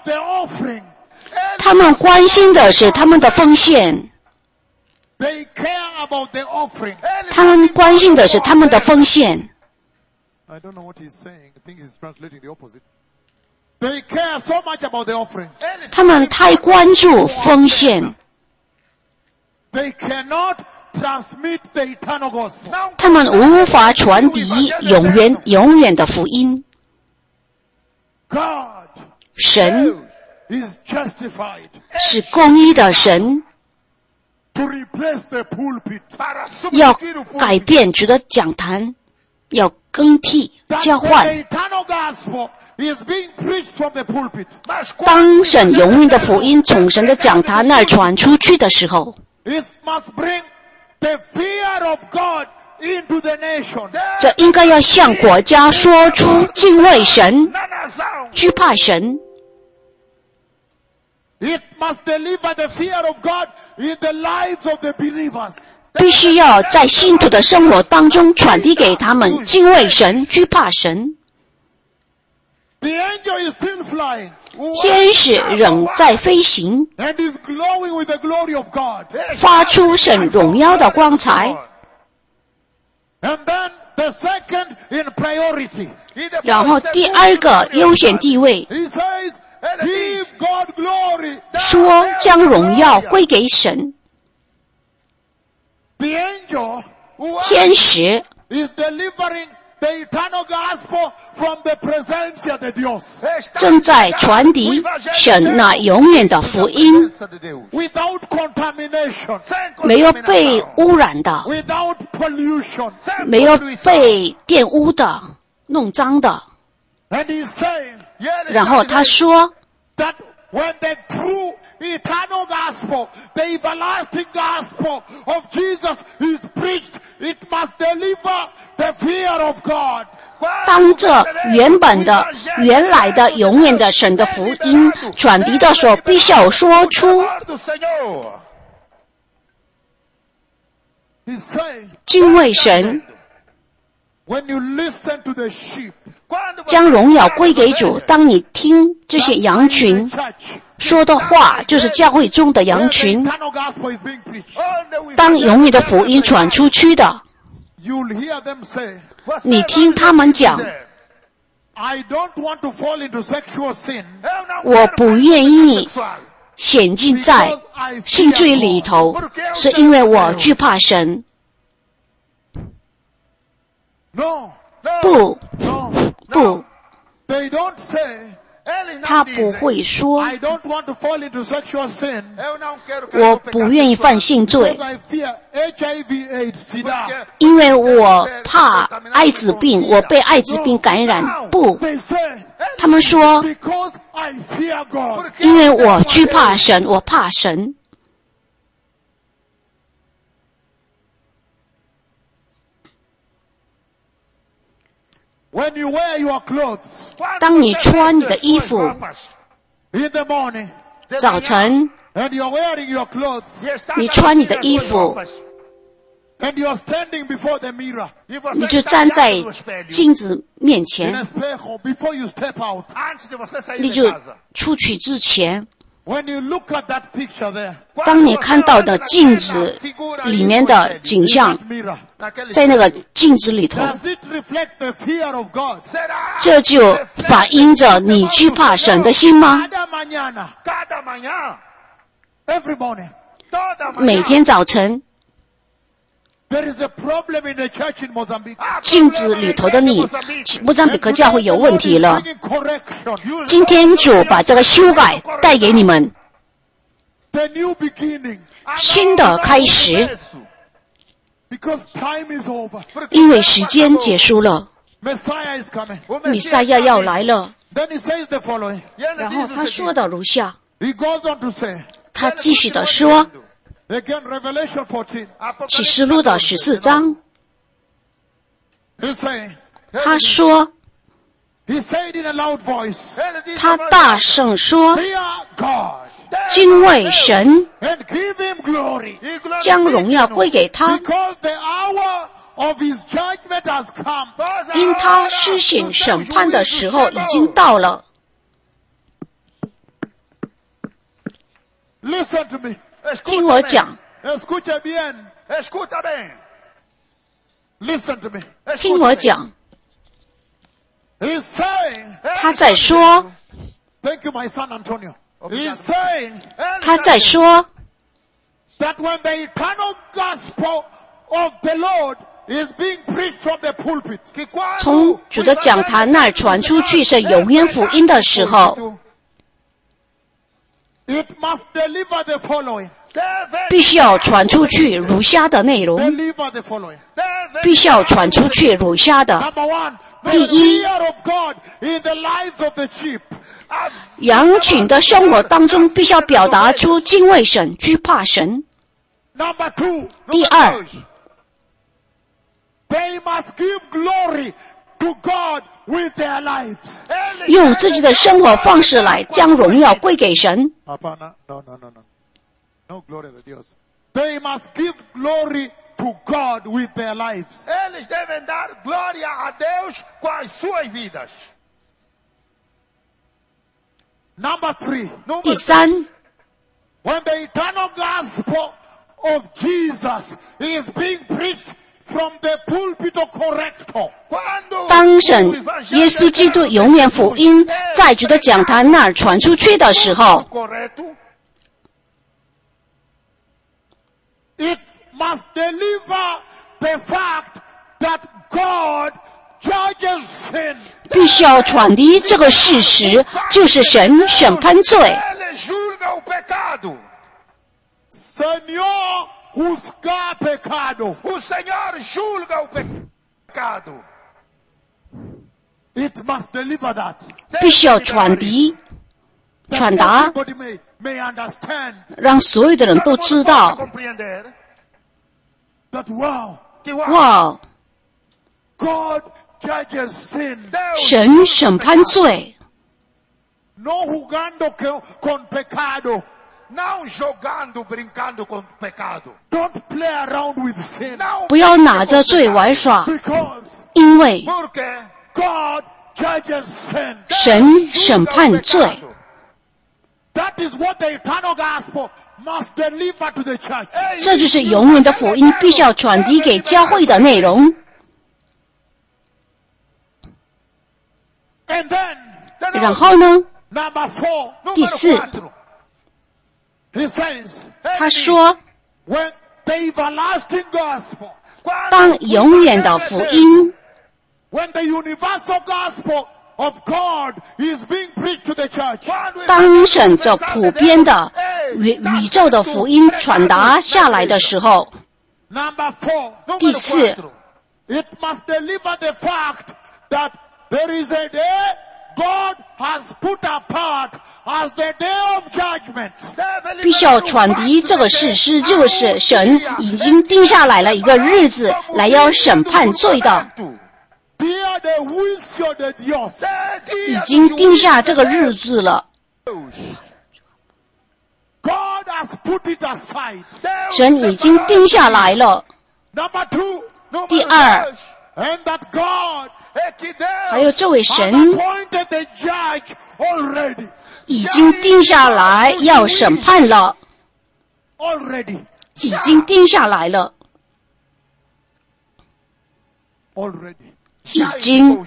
他们关心的是他们的奉献，他们关心的是他们的奉献。 I don't know what he's saying. I think he's translating the opposite. They care so much about the offering. 他们太关注奉献， They cannot transmit the eternal gospel. 他们无法传递永远的福音。 God 神 is justified 是公义的神， to replace the pulpit. 要改变主的讲坛，要更替 That 交 when 换。 the eternal gospel is being preached from the pulpit. 当神永远的福音从神的讲坛那儿传出去的时候， It must bring the fear of God into the nation. 这应该要向国家说出敬畏神、惧怕神。 It must deliver the fear of God in the lives of the believers. 必须要在信徒的生活当中传递给他们敬畏神、惧怕神。 The angel is still flying. 天使仍在飞行， And is glowing with the glory of God. 发出神荣耀的光彩。 And then the second in priority. 然后第二个优先地位 He says, give God glory. 说将荣耀归给神。 The angel 天使 is delivering the eternal gospel from the presencia de Dios. 正在传递神那永远的福音， Without contamination. 没有被污染的， Without pollution. 没有被玷污的、弄脏的。 And he's saying 然后他说， that when the true eternal gospel, the everlasting gospel of Jesus is preached, it must deliver the fear of God. 当这原本的、原来的、永远的神的福音传递的时候，必须要说出 He's saying, 敬畏神， when you listen to the sheep 将荣耀归给主。当你听这些羊 in 群 the church, 说的话，就是教会中的 where 羊 the 群。 eternal gospel is being preached, 当永远的福音传出去的， you'll hear them say, 你听他们讲， I don't want to fall into sexual sin 我不愿意陷进在 because I 性罪 fear 里 God. 头，是因为我惧怕神。 No, 不 no, 不， they don't say, 他不会说 I don't want to fall into sexual sin 我不愿意犯性罪 because，I fear HIV, AIDS, SIDA. 因为我怕艾滋病，我被艾滋病感染。不， They say, 他们说， because I fear God. 因为我惧怕神，我怕神。 When you wear your clothes 当你穿你的衣服， in the morning 早晨 and you're wearing your clothes 你穿你的衣服， and you're standing before the mirror 你就站在镜子面 in 前， a espejo before you step out. 你就出去之前， When you look at that picture there, 当你看到的镜子里面的景象， mirror, 在那个镜子里头， does it reflect the fear of God? 这就反映着你惧怕神的心吗？ Cada mañana, every morning, 每天早晨， there is a problem in the church in Mozambique. 镜子里头的你，莫桑比克教会有问题了。 Bringing correction, 今天主把这个修改带给你们， the new beginning, 新的开始， because time is over. 因为时间结束了， Messiah is coming. 弥赛亚要来了。 Then he says the following. 然后他说的如下， He goes on to say, 他继续的说， again, Revelation 14. 启示录的14章， He's saying, 他说， he said in a loud voice, 他大声说， fear God 敬畏神， and give him glory, 将荣耀归给他， because the hour of his judgment has come. 因他施行审判的时候已经到了。 Listen to me. 听我讲， Escucha bien. Escuta bem. Listen to me. 听我讲， He's saying, 他在说， thank you, my son Antonio. He's saying 他在说， that when the eternal gospel of the Lord is being preached from the pulpit, 从主的讲坛那儿传出去是永远福音的时候， it must deliver the following. 必须要传出去如下的内容， Deliver the following. 必须要传出去如下的。 Number one, the 第一， fear of God in the lives of the sheep. 羊群的生活当中必须要表达出敬畏神、惧怕神。 Number two, 第二， they must give glory to God with their lives. 用自己的生活方式来将荣耀归给神。 No gloria de Dios. They must give glory to God with their lives. Eles devem dar glória a Deus com as suas vidas. Number three, 第三， when the eternal gospel of Jesus is being preached from the pulpit of corrector, 当神耶稣基督永远福音在主的讲坛那儿传出去的时候， correto, it must deliver the fact that God judges sin. 必须要传递这个事实，就是神审判罪。 ele julga o pecado. Senhor juzga pecado. O Senhor julga o pecado. It must deliver that. 必须要传递、传达， Everybody may understand 让所有的人都知道。 Compreender that, wow, que uau, 哇， God judges sin. Deus 神审判罪， No jugando con pecado. não jogando, brincando com o pecado. Don't play around with sin. Não 不要拿着罪玩耍， Because 因为 porque God judges sin. 神审判罪。 That is what the eternal gospel must deliver to the church. 这就是永远的福音必须要传递给教会的内容。 And then, 然后呢， number 4, 第四， he says, 他说， when the everlasting gospel, 当永远的福音， when the universal gospel of God is being preached to the church, 当神这普遍的宇宙的福音传达下来的时候， number 4, 第四， it must deliver the fact that there is a day God has put apart as the day of judgment. 必须要传递这个事实，就是神已经定下来了一个日子来要审判罪的， Dia de juicio de Dios. 已经定下这个日子了。 God has put it aside. 神已经定下来了。 Number 2, 第二， and that God 还有这位神 appointed the judge already. 已经定下来要审判了， Already. 已经定下来了， Already. 已经。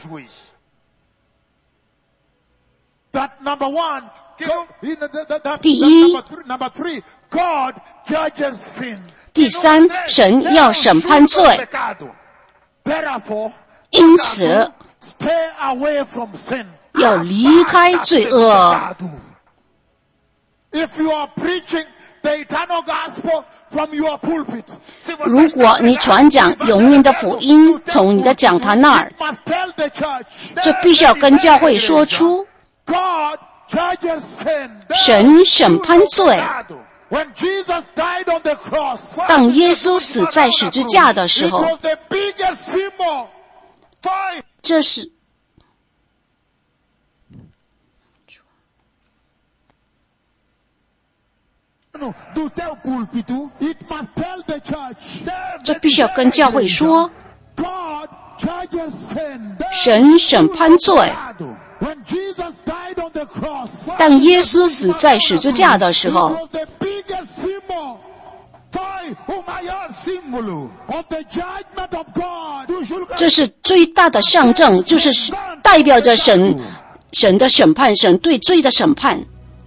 That number 1, 第一， number 3, God judges sin. 第三，神要审判罪， Therefore, 因此 stay away from sin. 要离开罪恶。 If you are preaching the eternal gospel from your pulpit, 如果你传讲永远的福音，从你的讲坛那儿， you must tell the church, 这必须要跟教会说出， God judges sin. 神审判罪。 When Jesus died on the cross, 当耶稣死在十字架的时 it 候， was the biggest symbol. 这是 Do tell púlpito, it must tell the church, 这必须要跟教会说， God judges sin. 神审判罪。 When Jesus died on the cross, 当耶稣死在十字架的时 it 候， was the biggest of the judgment of God. 这是最大的象征，就是代表着神的审判，神对罪的审判。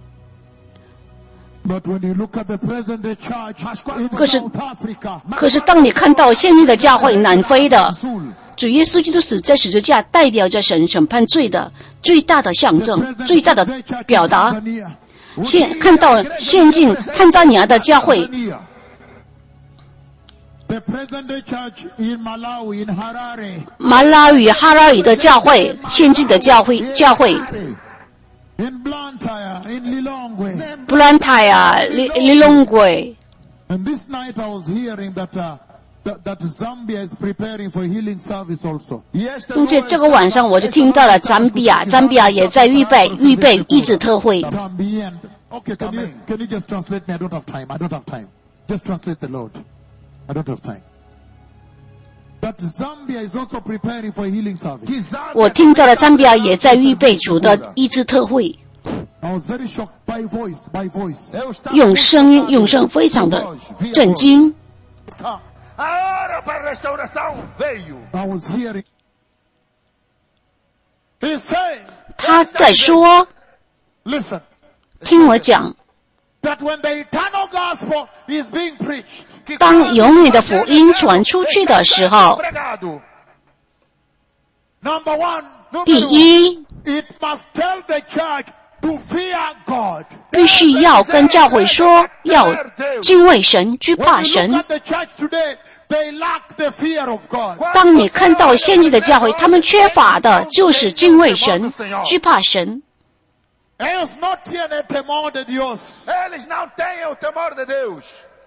But when you look at the present day church in 可是 South Africa, 可是当你看到现在的教会南非的主耶稣基督死在十字架，代表着神审判罪的最大的象征，最大的表达。看到现今坦桑尼亚的教会， the present day church in Malawi, in Harare, 马拉语、哈拉语的教会，现今的教会 in Blantyre, in Lilongwe. 布兰泰啊、利隆鬼。 And this night I was hearing that Zambia is preparing for healing service also. 并且这个晚上我就听到了赞比亚也在预备医治特会。 Zambian. Okay, can you just translate me? I don't have time. Just translate the Lord. I don't have time. That Zambia is also preparing for healing service. 我听到了赞比亚也在预备主的医治特会。 I was very shocked by voice. 用声非常的震惊。 I was hearing. He's saying, 他在说， listen, 听我讲， that when the eternal gospel is being preached, 当永远的福音传出去的时候， number one, 第一， it must tell the church to fear God. 必须要跟教会说，要敬畏神，惧怕 When you 神 look。at the church today, they lack the fear of God. 当你看到现在的教会，他们缺乏的就是敬畏神，惧怕神。 Eles não tinham temor de Deus. Eles não têm o temor de Deus.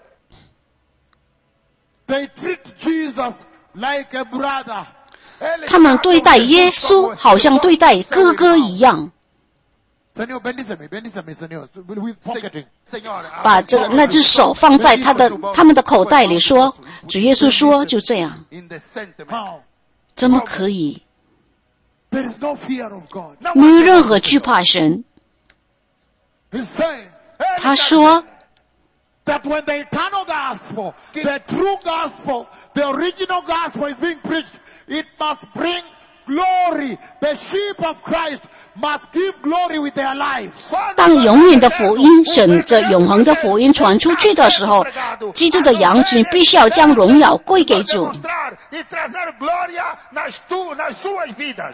They treat Jesus like a brother. 他们对待耶稣好像对待哥哥一样， Senhor, bendice-me, Senhor, with pocketing. Senhor, 把那只手放在他们的口袋里说，主耶稣说就这样， indecentemente. How? 怎么可以？ There is no fear of God. 没有任何惧怕神。 He's saying 他说， that when the eternal gospel, the true gospel, the original gospel is being preached, it must bring glory. The sheep of Christ must give glory with their lives. 当永远的福音、神这永恒的福音传出去的时候，基督的羊群必须要将荣耀归给主。 Mostrar e trazer glória nas suas vidas.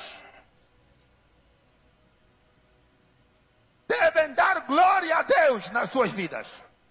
Devem dar glória a Deus nas suas vidas.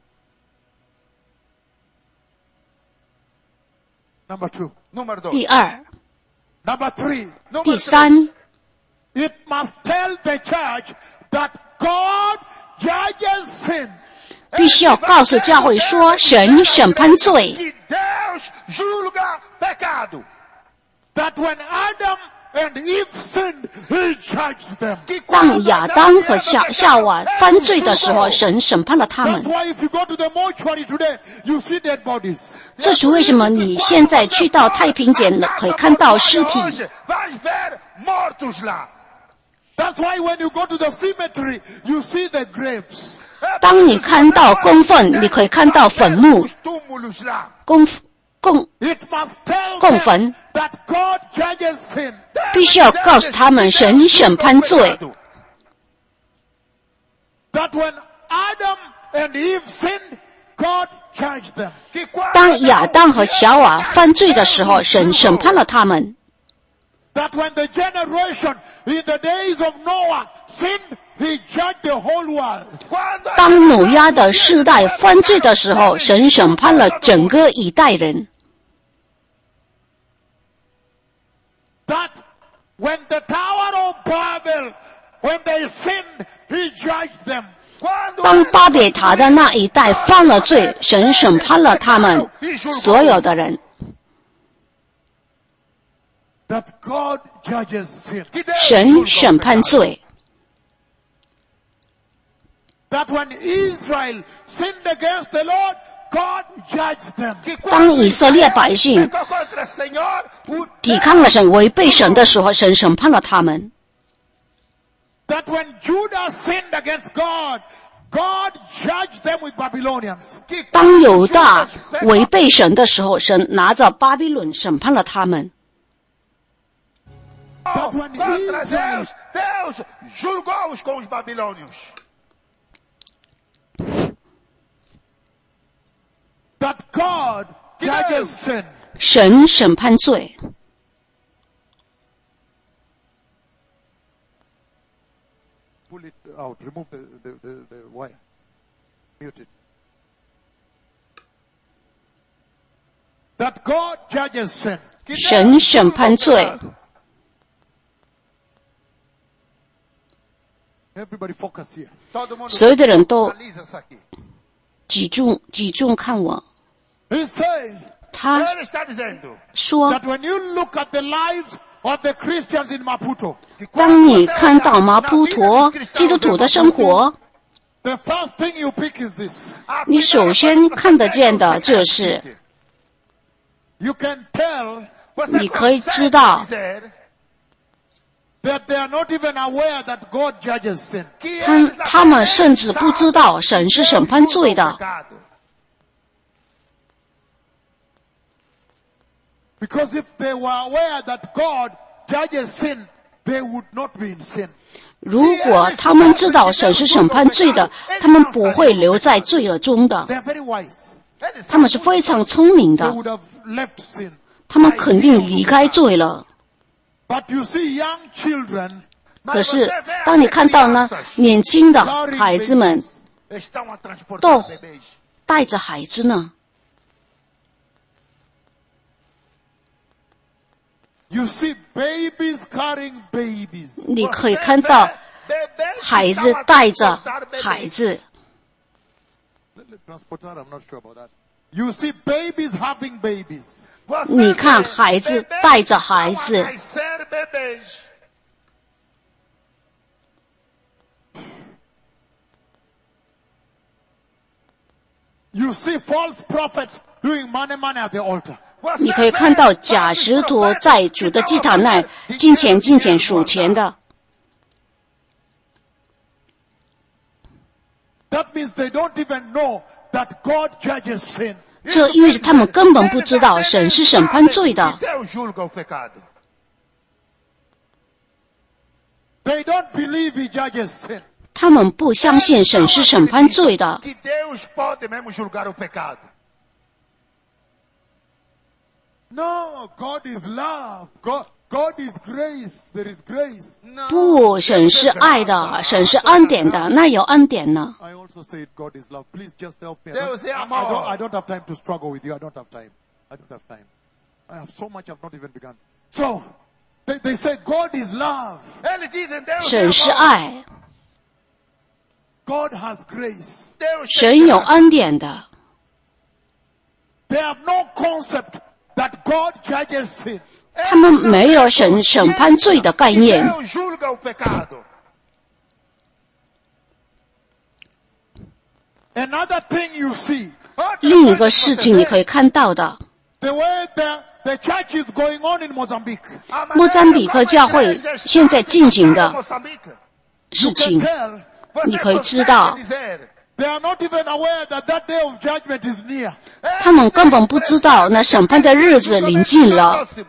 Number two. Número 2. 第二、 Number three. 第三， It must tell the church that God judges sin. 必须要告诉教会说，神审判罪。 Que Deus julga pecado. That when Adam and Eve sinned, He judged them. 当亚当和夏娃犯罪的时候，神审判了他 That's 们。 why if you go to the mortuary today, you see dead bodies. 这是为什么你现在去到太平间了，可以看到尸体。 Hoje vais ver mortos lá. That's why when you go to the cemetery, you see the graves. 当你看到供坟，你可以看到坟墓、 Os túmulos lá. 供 It must tell 供 them 坟， that God judges sin. 必须要告诉他们，神审判罪。 That when Adam and Eve sinned, God judged them. 当亚当和夏娃犯罪的时候，神审判了他们。 That when the generation in the days of Noah sinned, He judged the whole world. 当努亚的世代犯罪的时候，神审判了整个一代人。 That when the Tower of Babel, when they sinned, He judged them. 当巴别塔的那一代犯了罪，神审判了他们所有的人。 That God judges sin. 神审判罪。 That when Israel sinned against the Lord, God judged them. 当以色列百姓 Contra o Senhor, o 抵抗了神、违背神的时候，神审判了他们。 That when Judah sinned against God, God judged them with Babylonians. 当犹大违背神的时候，神拿着巴比伦审判了他们。 But when Israel, Deus julgou-os com os babilônios. that God judges sin. 神审判罪。 Pull it out. Remove the wire. Mute it. That God judges sin. 神审判罪。 Everybody focus here. Todo mundo 所有的人都 analisa isso aqui. 集中看我。 He's saying 他 Ele está dizendo 说 that when you look at the lives of the Christians in Maputo, 当你看到麻普陀基督徒的生活， the first thing you pick is this. 你首先看得见的就是 You can tell 你可以知道 that they are not even aware that God judges sin. 他们甚至不知道神是审判罪的。 Because if they were aware that God judges sin, they would not be in sin. 如果他们知道神是审判罪的，他们不会留在罪恶中的。 They are very wise. 他们是非常聪明 They 的， would have left sin. 他们肯定离开罪了。 But you see young children, 可是，当你看到呢，年轻的孩子们 estão a transportar Tô. bebês. 带着孩子呢， you see babies carrying babies. 你可以看到孩子带着孩子。 Transportar, I'm not sure about that. You see babies having babies. 你看孩子带着孩子， Nascer bebês. You see false prophets doing money at the altar. 你可以看到假使徒在主的祭坛那金钱数钱的， That means they don't even know that God judges sin. 这意味着他们根本不知道神是审判罪的。 Deus julga o pecado. They don't believe He judges sin. 他们不相信神是审判罪的。 Que Deus pode mesmo julgar o pecado. No, God is love. God is grace. There is grace. Não. 不，神是爱的，神是恩典的，那有恩典呢？ I also said God is love. Please just help me. Deus é amor. I don't have time to struggle with you. I don't have time. I have so much I've not even begun. So, they say God is love. Eles dizem Deus 神 é 是 amor. 爱， God has grace. Deus tem 神有 graça. 恩典的。 They have no concept that God judges sin. 他们没有神审判罪的概念。 Deus julga o pecado. Another thing you see, 另一个事情你可以看到的， the way the church is going on in Mozambique. 莫桑比克教会现在进行的 Moçambique. 事 You 情 can，tell 你可以 Você 知道 consegue dizer, they are not even aware that that day of judgment is near. 他们根本不知道那审判的日子临近了。 próximo.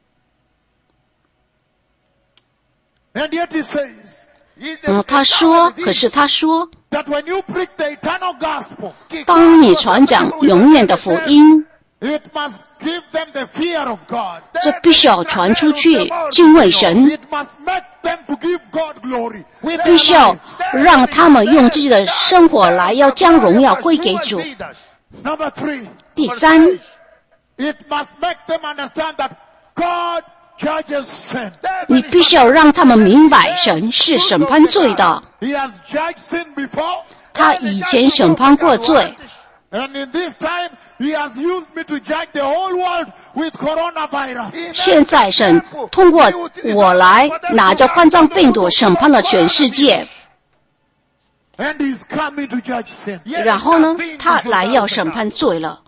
And yet he says 他说，可是他说， that when you preach the eternal gospel, 当你传讲永远的福音， it must give them the fear of God. 这必须要传出去，敬畏神， It must make them to give God glory with 必 their 须要 lives. 让他们用自己的生活来要将荣耀归给 Suas 主。 vidas. Number 3, 第三， it must make them understand that God judges sin. 你必须要让他们明白神是审判罪的， He has judged sin before, 他以前审判过罪， and in this time, He has used me to judge the whole world with coronavirus. 现在神通过我来拿着冠状病毒审判了全世界， And He's coming to judge sin. 然后呢，他来要审判罪了。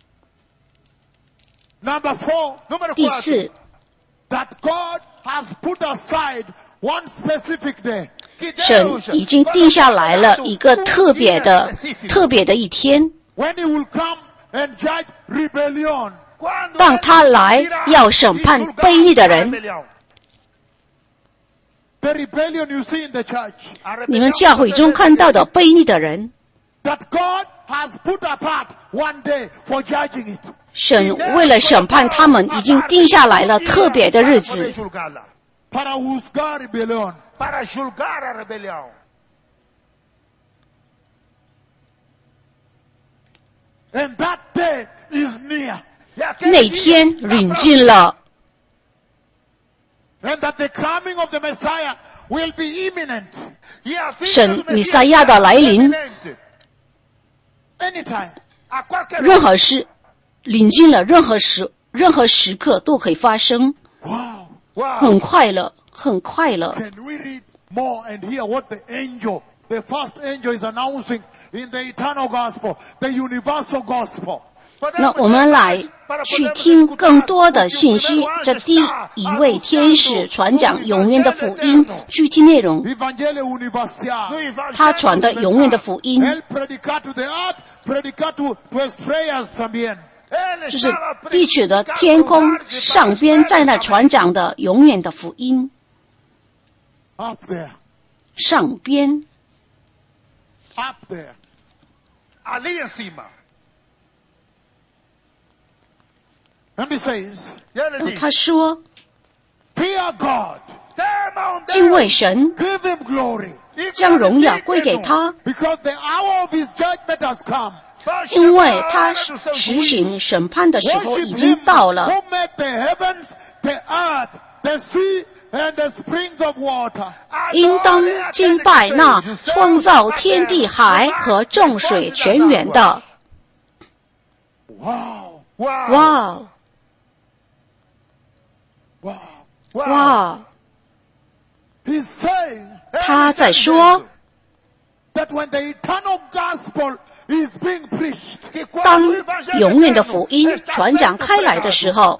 Number 4, Número 第 4. 四， that God has put aside one specific day. 神已经定下来了一个特别的一天， when he will come and judge rebellion. 当他来要审判悖逆的人。 The rebellion you see in the church, 你们教会中看到的悖逆的人， that God has put apart one day for judging it. 神为了审判他们已经定下来了特别的日子， Para juzgar rebelión. Para julgar a rebelião. ，and that day is near. 那天临近了， And that the coming of the Messiah will be imminent. 神弥赛亚的来临， Anytime. 任何事临近了，任何时刻都可以发生， Wow. 很快乐，很快乐。 Can we read more and hear what the first angel is announcing in the eternal gospel, the universal gospel? 那我们来去听更多的信息。这第一位天使传讲永远的福音，具体内容， Evangelio universal. 他传的永远的福音， El predicar to the earth, predicar to estrellas también. 就是地球的天空上边在那传讲的永远的福音。 Up there. 上边 Up there. Ali em cima. And he says, E ele diz: 他说 fear God, temam 敬 Deus 畏神， give him glory, e 将荣耀归给 glorifiquem-no, 他， because the hour of his judgment has come. 因为他实行审判的时候 Worship 已经 him 到了。 who made the heavens, the earth, the sea, and the springs of water. 应当敬拜那创造天地海和众水泉源的。 Wow. Uau! 哇 Wow. 哇！ He's saying 他在说， that when the eternal gospel is being preached, 当永远的福音传讲开来的时候，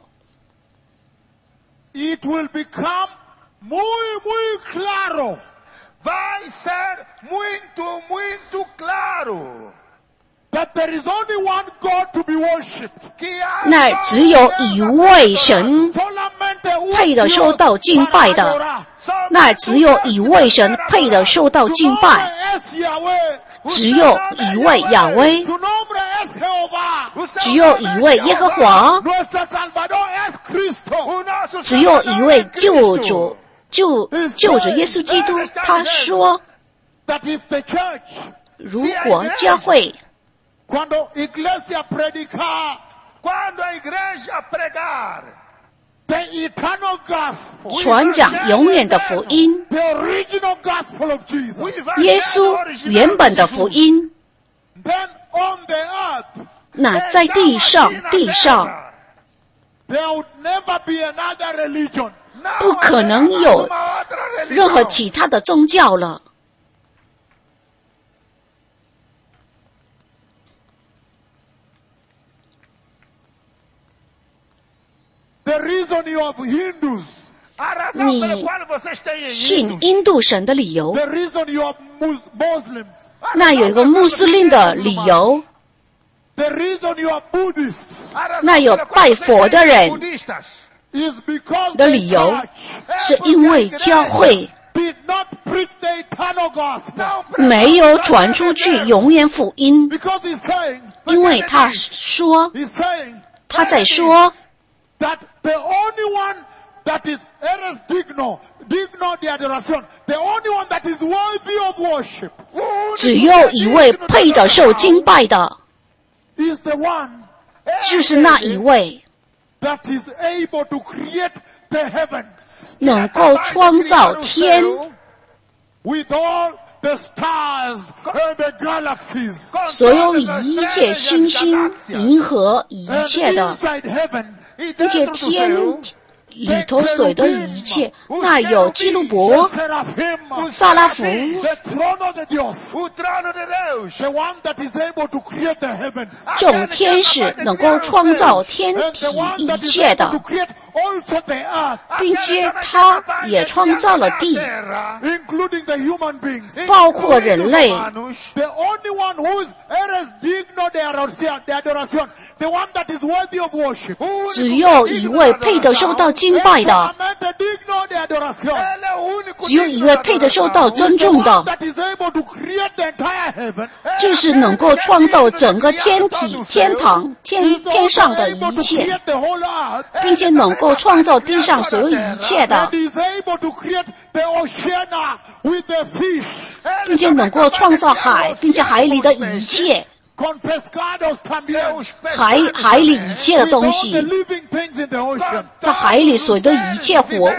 it will become muy claro Vai ser muito, muito claro that there is only one God to be worshipped. que há 那只有一位神 Solamente 配得受到敬拜的，那只有一位神配得受到敬拜， es Yahweh. 只有一位亚威， Su nombre es Jehová. 只有一位耶和华， Nuestro Salvador es Cristo. 只有一位救主，救主耶稣基督。他说， That if the church, 如果教会 cuando iglesia predicar Quando a igreja pregar the eternal gospel, 传讲永远的福音， the original gospel of Jesus, o 耶 evangelho 稣 original 原本的福音， then on the earth 那在地上 there would never be another religion. 不可能有任何其他的宗教了。 The reason you have Hindus, A razão pela 你 qual vocês têm 信 ido, 印度神的理由， the reason you have Muslims, 那有一个穆斯林的理由， the reason you have Buddhists a razão 那有 pela qual 拜 vocês 佛的 têm 人 budistas, is because 的 the 理由， church 是因为教会 did not preach the eternal gospel. não 没有传出去永远福音， Because he's saying, 因为他说， he's saying 他在说， that the only one that is eres digno de adoración, the only one that is worthy of worship 只有一位配得受敬拜的， is the one 就是那一位 that is able to create the heavens 能够创造天， with all the stars and the galaxies. 所有一切星星、银河一切的 And inside heaven, 那些天里头所有的一切，那有基路伯、 Seraphim, 撒拉弗、 the throne of the Dios, o trono de Deus, the one that is able to create the heavens, 众天使能够创造天 and 体 the one 一 that is 切 able 的 to，create also the earth, 并且他也创造了地， including the human beings. 包括人类。 The only one who is digno de adoración, the one that is worthy of worship. 只有一位配得受到敬拜的， Solamente digno de adoración. 只有一位配得受到尊重 The one 的， that is able to create the entire heaven. 就是能够创造整个天体、天堂、天 He's 天上 also 的 able 一 to 切， create the whole earth. 并且能够创造地上所有一切的 And，is able to create the ocean with the fish. 并且能够创造海，并且海里的一切， Con pescados también. 海里一切的 With 东 all 西 the，living things in the ocean. 在海里所有的一切活物，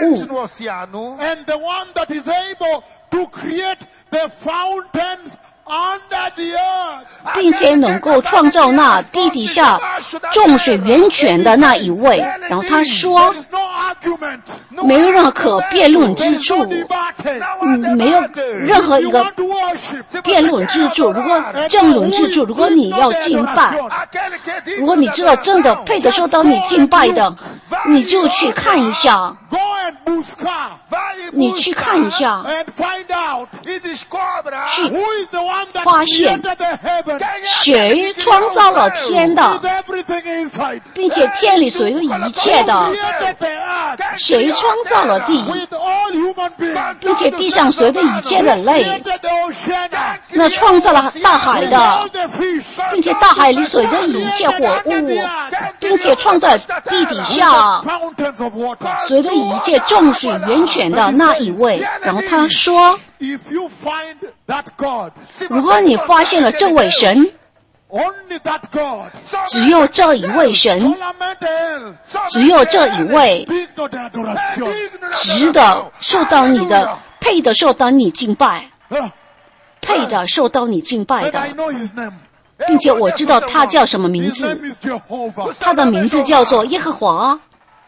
And the one that is able to create the fountains under the earth. 并且能够创造那地底下众水源泉的那一位。然后他说 There，is no argument. 没有任何可辩论之 There is 处 no，debate. 没有任何一 You 个 want to worship. 辩论之处。如果争论之处，如果你要敬拜，如果你知道真的配得受到你敬拜的，你就去看一下， Go and buscar 你去看一下， and find out 去 who is the one that 发现 created the heaven 谁创造了天的， with everything inside. 并且天里所有一切的， Created the earth 谁创造了地， with all human beings. 并且地上所有的一切人类， Created the ocean 那创造了大海 with 的， all the fish. 并且大海里所有的一切活物，并且创造了地底下 Fountains of water. 所有的一切众水源泉的那一位。然后他说， If you find that God, 如果你发现了这位神， only that God, 只有这一位神， solamente Él, 只有这一位 digno de adoración. 值得受到你的，配得受到你敬拜， 配得受到你敬拜 And I 的， know His name. 并且我知道他叫什么名 His 字， name is Jehovah. 他的名字叫做耶和华。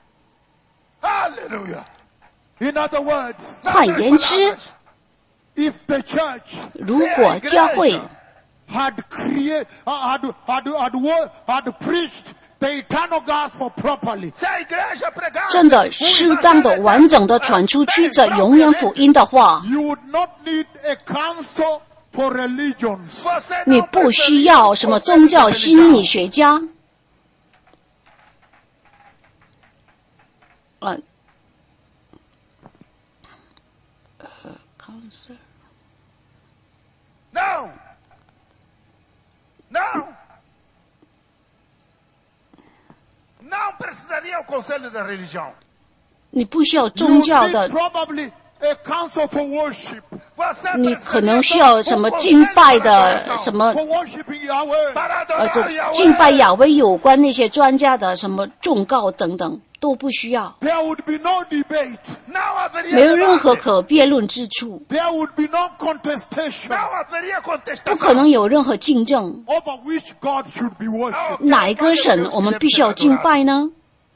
Hallelujah. In other words, 换言之， if the church 如果教会 had preached the eternal gospel properly, Se a igreja pregar 真的适当的、完整的传出去这永远福音的话， you would not need a council for religions. você 你 não 不需要什么宗教心理学家， Não. Não. Não precisaria o conselho da religião. 你不需要 You 宗 would 教 need 的， probably a council for worship. Você 你可 precisaria 能需要什么敬拜的什么 For worshiping Yahweh. para 这 adorar Yahweh. 敬拜亚威有关那些专家的什么忠告等等都不需要， There would be no debate. Não haveria 没有任何 debate. 可辩论之处， There would be no contestation Não haveria 不 contestação. 可能有任何竞争。 over which God should be worshipped. 哪一个神我们必须要敬拜呢？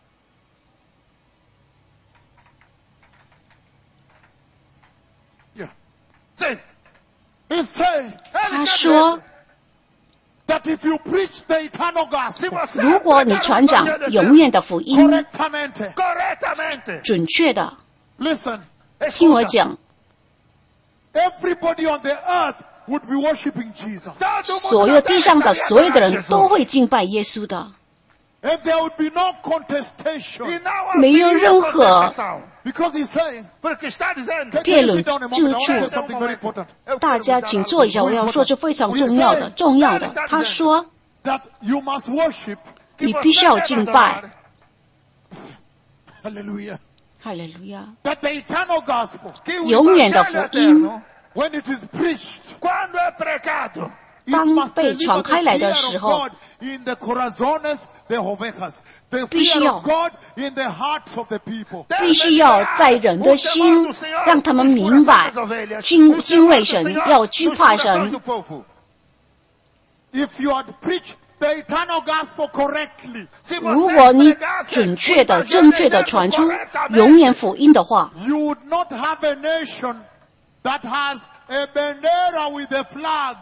Yeah. Sim. He's saying 他说， that if you preach the eternal Se gospel você 如果你 pregar o 传讲 evangelho de 永远的福音， correctamente, corretamente, 准确的， listen, 听我 escuta, 讲， everybody on the earth would be worshiping Jesus. todo mundo 所有 na 地 terra 上的 estaria 所有的 adorando 人 Jesus. 都会敬拜耶稣的， And there would be no E contestation. não 没有 haveria 任何 contestação. Because he's saying, Porque está dizendo, can 辩 you 论 sit down a 之 moment? I want to 处 say something very important. eu 大 quero 家 mudar 请 algo. 坐一下，我要说是非常重要的，重要的。他说， That you must worship. 你必须要敬拜， Hallelujah. 哈利路亚， That the eternal gospel, Que o 永远的福 evangelho 音 eterno, when it is preached, quando é pregado, it 当 must 被 deliver 传 the 开来的 fear 时 of 候 God in the corazones de ovejas. The 必须 fear 要 of God in the hearts of the people. 必须要在人的心，让他们明白敬畏神，要惧怕神。 If you had preached the eternal gospel correctly, 如果你准确的、正确的传出永远福音的话， you would not have a nation that has a bandera with a flag.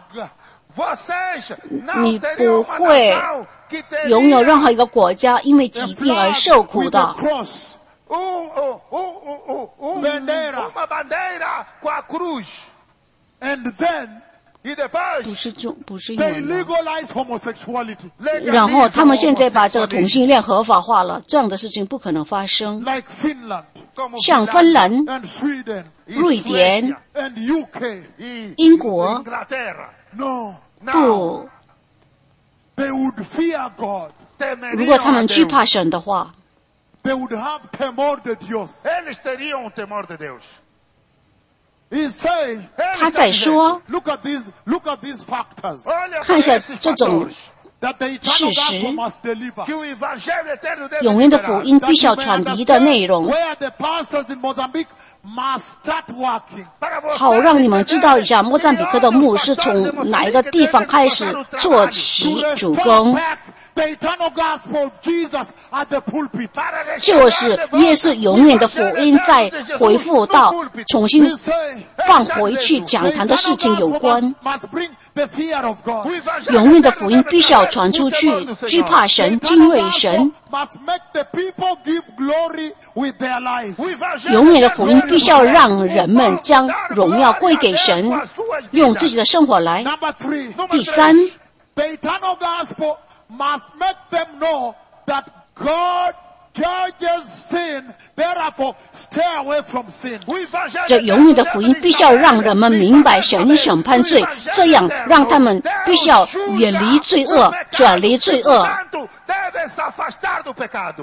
你不会拥有任何一个国家因为疾病而受苦 With 的 a。cross. Bandeira. Uma bandeira com a cruz. And then E depois 不是英 they 文的。 legalize homosexuality. 然后他们现在把这个同性恋合法化了，这样的事情不可能发生。 Like Finland 像芬兰、 and Sweden 瑞典、 and UK. 英国 Inglaterra. No. 不， They would fear God. 如果他们 Temeriam a 惧 Deus. 怕神的话， They would have temor de Dios. Eles teriam o temor de Deus. He's saying, 他在说， look at these factors Olha 看一下 para esses 这种 fatores that the eternal 事实。 gospel must deliver. que o evangelho eterno deve 永远的 liberar. 福音必须要 That you may 传递的内 understand 容， where the pastors in Mozambique must start working. Para você 好让你们知道一下 entender 莫赞比克的牧师从哪一个地方开始做起 To 主 restore 工， back the eternal gospel of Jesus at the pulpit. 就是耶稣永远的福音再回复到重新 He's saying 放回去讲 the 坛的事 eternal 情有 gospel 关。 must bring the fear of God. 永远的福音必须要传出去，惧怕神、敬畏神。 must make the people give glory with their lives. 永远的福音必须要让人们将荣耀归给神，用自己的生活来。 Number 3, 第三， the eternal gospel must make them know that God judges sin, therefore stay away from sin. 这永远的福音必须要让人们明白神审判罪，这样让他们必须要远离罪恶，转离罪恶。 Deve se afastar do pecado.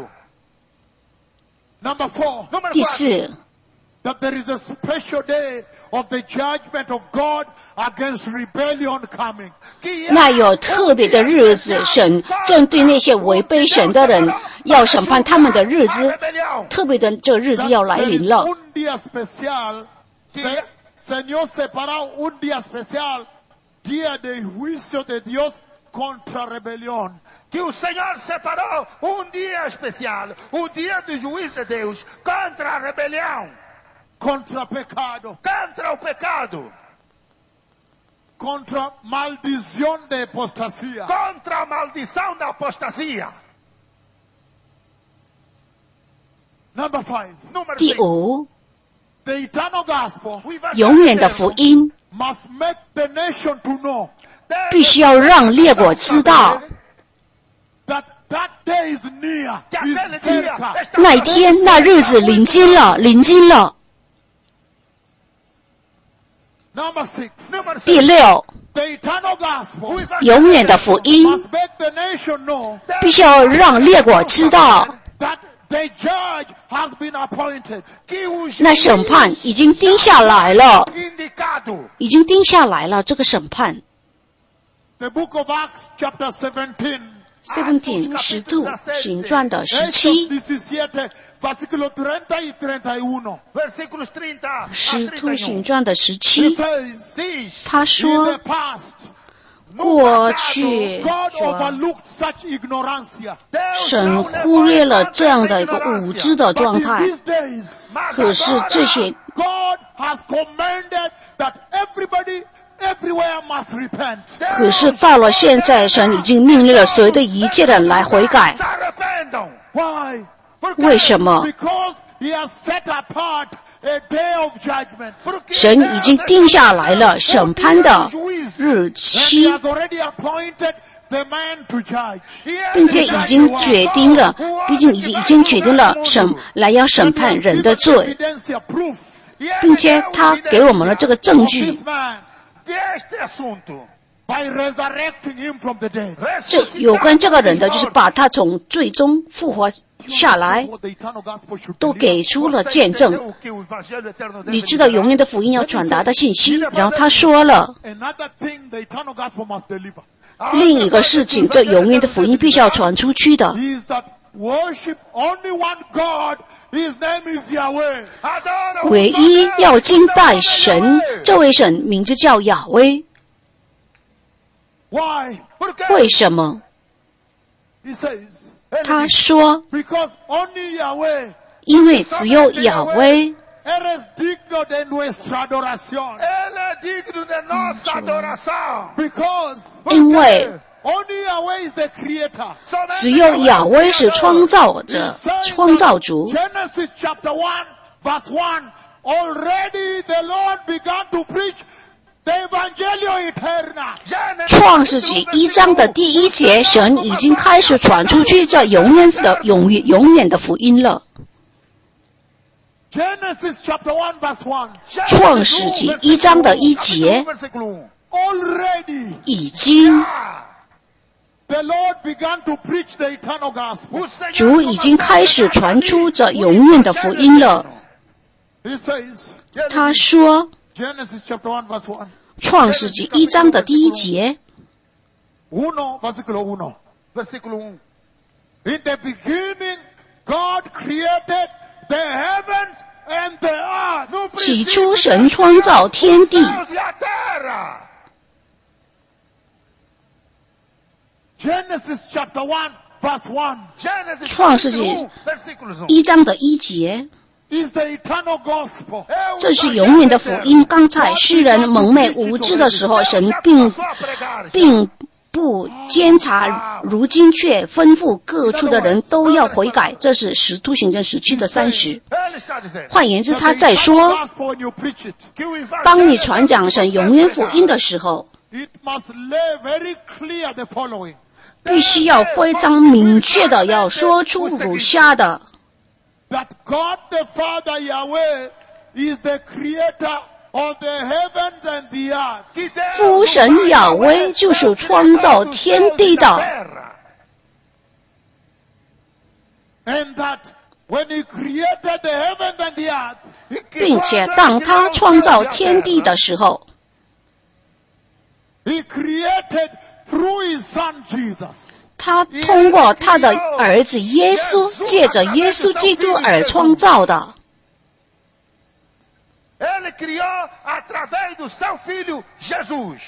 Number 4, Número 第 4. 四， that there is a special day of the judgment of God against rebellion coming. 那有特别的日子，神针对那些违背神的人，要审判他们的日子， Rebelião. 特别的这个日子要来 There is 临了。 un día especial, Señor separado un día especial, día de juicio de Dios contra rebelión. Que o Senhor separou dia especial, o dia do juízo de Deus contra a rebelião, Contra pecado, contra o pecado, contra maldición de apostasía. contra a maldição da apostasia. Number 5, Número 第 5. 五， the eternal gospel O evangelho 永远的 eterno 福音 must make the nation to know 必须要让列国知道， that that day is near, que is aquele dia cerca. está 那一天那日子临近了，临近了。 Number 6, Número 第 6. 六， the eternal gospel O evangelho 永远的福音 must make the nation know 必须要让列国知道， that the judge has been appointed. que o 那审判已经定下来了， indicado. 已经定下来了。这个审判 The book of Acts chapter 17, ，17使徒行传的 Hechos 17， 17, versículo 30 y 31. Versículos 30 a 使徒行 31. 传的 He 17， says, Diz, 他 in 说 the past, 过去 God 说 overlooked such ignorancia. Deus 神 não 忽 levou 略 em 了 conta 这样 essa 的一个 ignorância. 无知的 But 状 in 态， these days, Mas 可是 agora, 这些 God has commanded that everybody, everywhere must repent. 可是到了现在，神已经命令了所有的一切人来悔改。 se arrependam. Why? Por quê? 为什么？ Because He has set apart a day of judgment. Porque 神已经定下来了审判的日 And He 期， has already appointed the man to judge. 并且已经决定了，毕竟已经决定了来要审 And He 判 has 人的 given 罪， evidence, proof 并且他给我们了这个证据 of，this man deste assunto. by resurrecting him from the dead. 这有关这个人的，就是把他从最终复活下来， What the eternal gospel should 都 be. 给出了见证。 O que o evangelho eterno deve 你知道永远的福音要传达的信息，然后他说了 Another thing the eternal gospel must deliver 另一个事情，这永远的福音必须要传出去的， is that worship only one God. His name is Yahweh. Adora 唯一要敬拜神，这位神名字叫亚威。 Why? ，Por quê? 为什么？ He says, 他说， because only Yahweh 因为只有亚威 eres digno de nuestra adoración. Ele é digno de nossa adoração. Because 因为 only Yahweh is the creator. 只有亚威是创造者、创造主。 Genesis chapter 1, verse 1. Already the Lord began to preach the Evangelio Eterna. 创世纪1章的第1节，神已经开始传出去这永远的福音了。 Genesis chapter 1, verse 1. 创世纪1章的1节， Already 已经 the Lord began to preach the eternal gospel. 主已经开始传出这永远的福音了。 He says, 他说， Genesis chapter 1, verse 1. 创世纪1章的第1节， 1, versículo 1. Versículo 1. In the beginning, God created the heavens and the earth. 起初神创造天地。 Céus e a terra. Genesis chapter 1, verse 1. Gênesis 创世纪 capítulo 1, versículos 1. 1章的1节， Is the eternal gospel. 这是永远的福音。刚才世人蒙昧无知的时候，神并不监察，如今却吩咐各处的人都要悔改。这是使徒行传17的30。 Ele está dizendo 换言之，他 The 在 eternal 说， gospel, when you preach it, que o evangelho 当你传讲神永远福音的时候， it must lay very clear the following. 必须要非常明确的要说出如下的： That God the Father Yahweh is the creator of the heavens and the earth. que Deus 父神亚威就是创造天地的， terra. And that when he created the heavens and the earth, E que 并且 quando 当 ele 他 criou 创 os 造 céus e a 天地 terra, 的时候， he created through his son Jesus. 他通过他的儿子耶稣，借着耶稣基督而创造的。 Ele criou através do seu filho Jesus.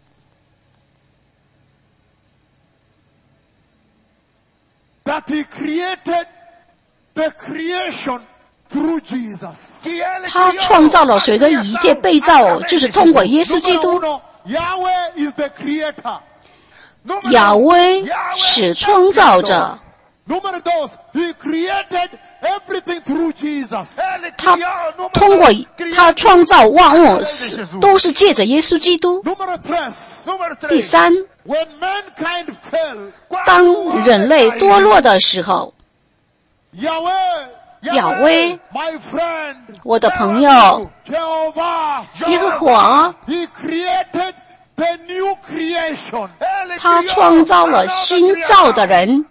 That he created the creation through Jesus. Que ele 他 criou 创造了谁的一切被造，就是通过耶稣基 Número 督。 1, Yahweh is the creator. Número 亚 um, 威 Yahweh 是创造者， Número 2, he created everything through Jesus. Ele 他 criou, número 通过 dois, criou 他创造万物都是借着耶稣基督。 Número 3, número 3. 第三， when mankind fell, 当人类堕落的时候， Yahweh, 亚威， my friend, 我的朋友 Jehovah, 耶和华， he created the new creation. Ele 他 criou 创造了 a nova 新造的 criação. 人。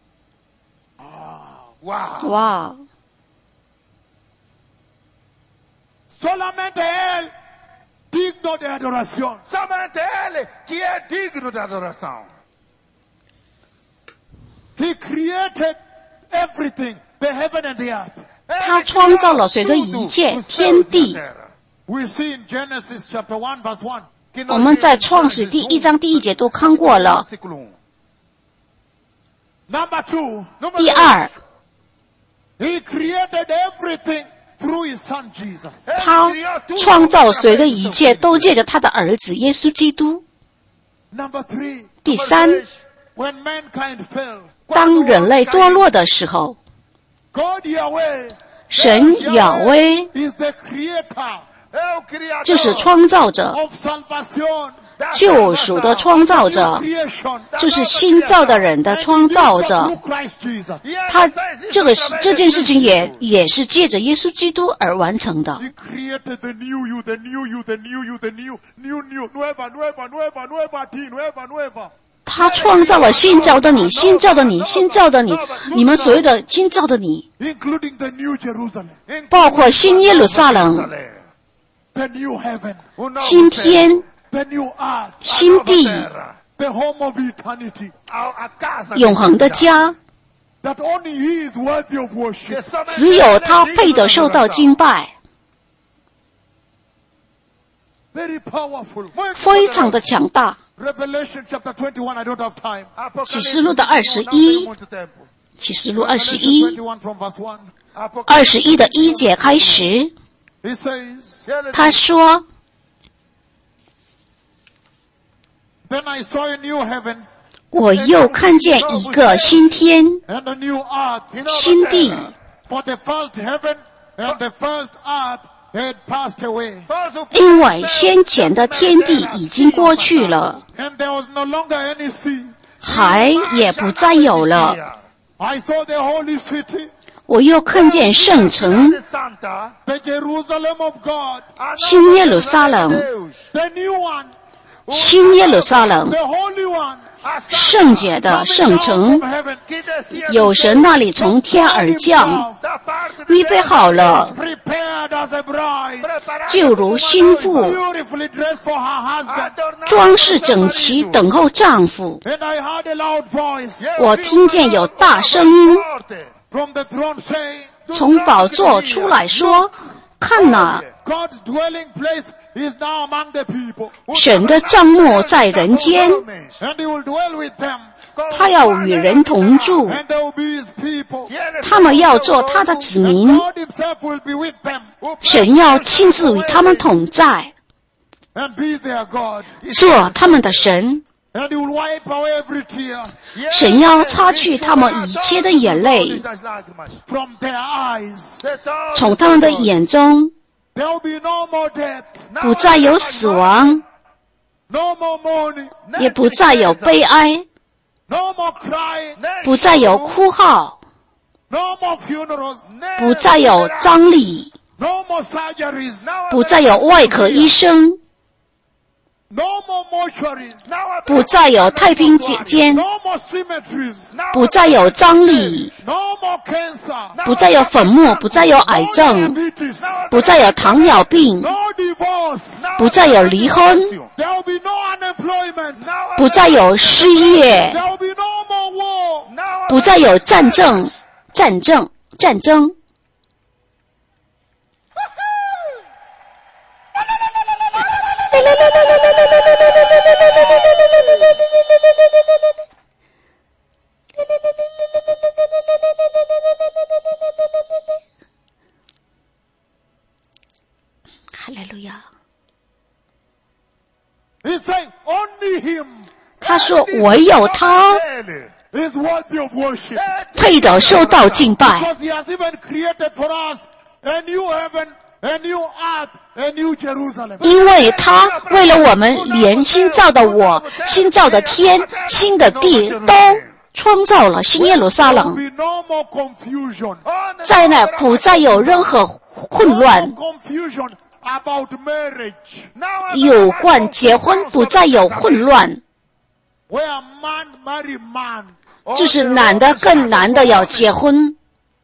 Uau. 哇！ Solamente él digno de adoración. Somente ele que é digno de adoração. He created everything, the heaven and the earth. 他创造了谁的一切天地。 We see in Genesis chapter 1 verse 1. 我们在创始第1章第1节都看过了。 Number 2, 第二， he created everything through his son Jesus. 他创造谁的一切都借着他的儿子耶稣基督。 Number 3, 第三， when mankind fell, 当人类堕落的时候， God Yahweh 神亚威 is the creator 就是创造者， of salvation, 救赎的创造者， creation, 就是新造的人的创造者。 through Christ Jesus. 他这件事情也是借着耶稣基督而完成的。 He created the new you, the new you, the new you, the new, nueva, nueva, nueva, nueva ti, nueva, nueva. 他创造了新造的你，新造的你，新造的你，你们所有的新造的你， Including the new Jerusalem, 包括新耶路撒冷、 the new heaven, 新天、 the new earth, 新地、 the home of eternity. 永恒的家， That only He is worthy of worship. 只有他配得受到敬拜， Very powerful. 非常的强大。 Revelation chapter 21, I don't have time. 启示录的21，启示录 Revelation 21 from verse 1. 21的1节开始， He says, 他说 Then I saw a new heaven 我又看见一个新天 and a new earth. 新地， For the first heaven and the first earth had passed away, 因为先前的天地已经过去了， and there was no longer any sea. 海也不再有了。 I saw the holy city, 我又看见圣城 the Jerusalem of God, 新耶路撒冷， the new one, 新耶路撒冷， the holy one, 圣洁的圣 down 城， from heaven, 有神那里从天而降，预备好了， prepared as a bride, 就如新妇 beautifully dressed for her husband. 装饰整齐，等候丈夫。 And I heard a loud voice 我听见有大声音 from the throne saying, 从宝座出来说：“看哪， God's dwelling place is now among the people, 神的帐幕在人间， and he will dwell with them, 他要与人同住， and they will be his people. 他们要做他的子民， God himself will be with them, 神要亲自与他们同在， and be their God. 做他们的神。 And he will wipe away every tear 神要擦去他们一切的眼泪， from their eyes. 从他们的眼中 There will be no more death, 不再有死亡， no more mourning, 也不再有悲哀， no more crying, 不再有哭号， no more funerals, 不再有葬礼， no more surgeries, 不再有外科医生， no more mortuaries, 不再有太平间， no more cemeteries, 不再有葬礼， no more cancer, 不再有坟墓，不再有癌 no 症， diabetes, 不再有糖尿病， no divorce, 不再有离婚， there will be no unemployment, 不再有失业， there will be no more war, 不再有战争。哈利路亚！ he's saying only him 他说：“唯有他 is worthy of worship, 配得受到敬拜， because he has even created for us a new heaven, a new earth, a new Jerusalem. 因为他为了我们连新造的我、新造的天、新的地都创造了新耶路撒 There 冷， will be no more confusion, 在那不再有任何混 no 乱， more confusion about marriage, 有关结婚不再有混乱， where man marry man. 就是男的跟男的要结婚。”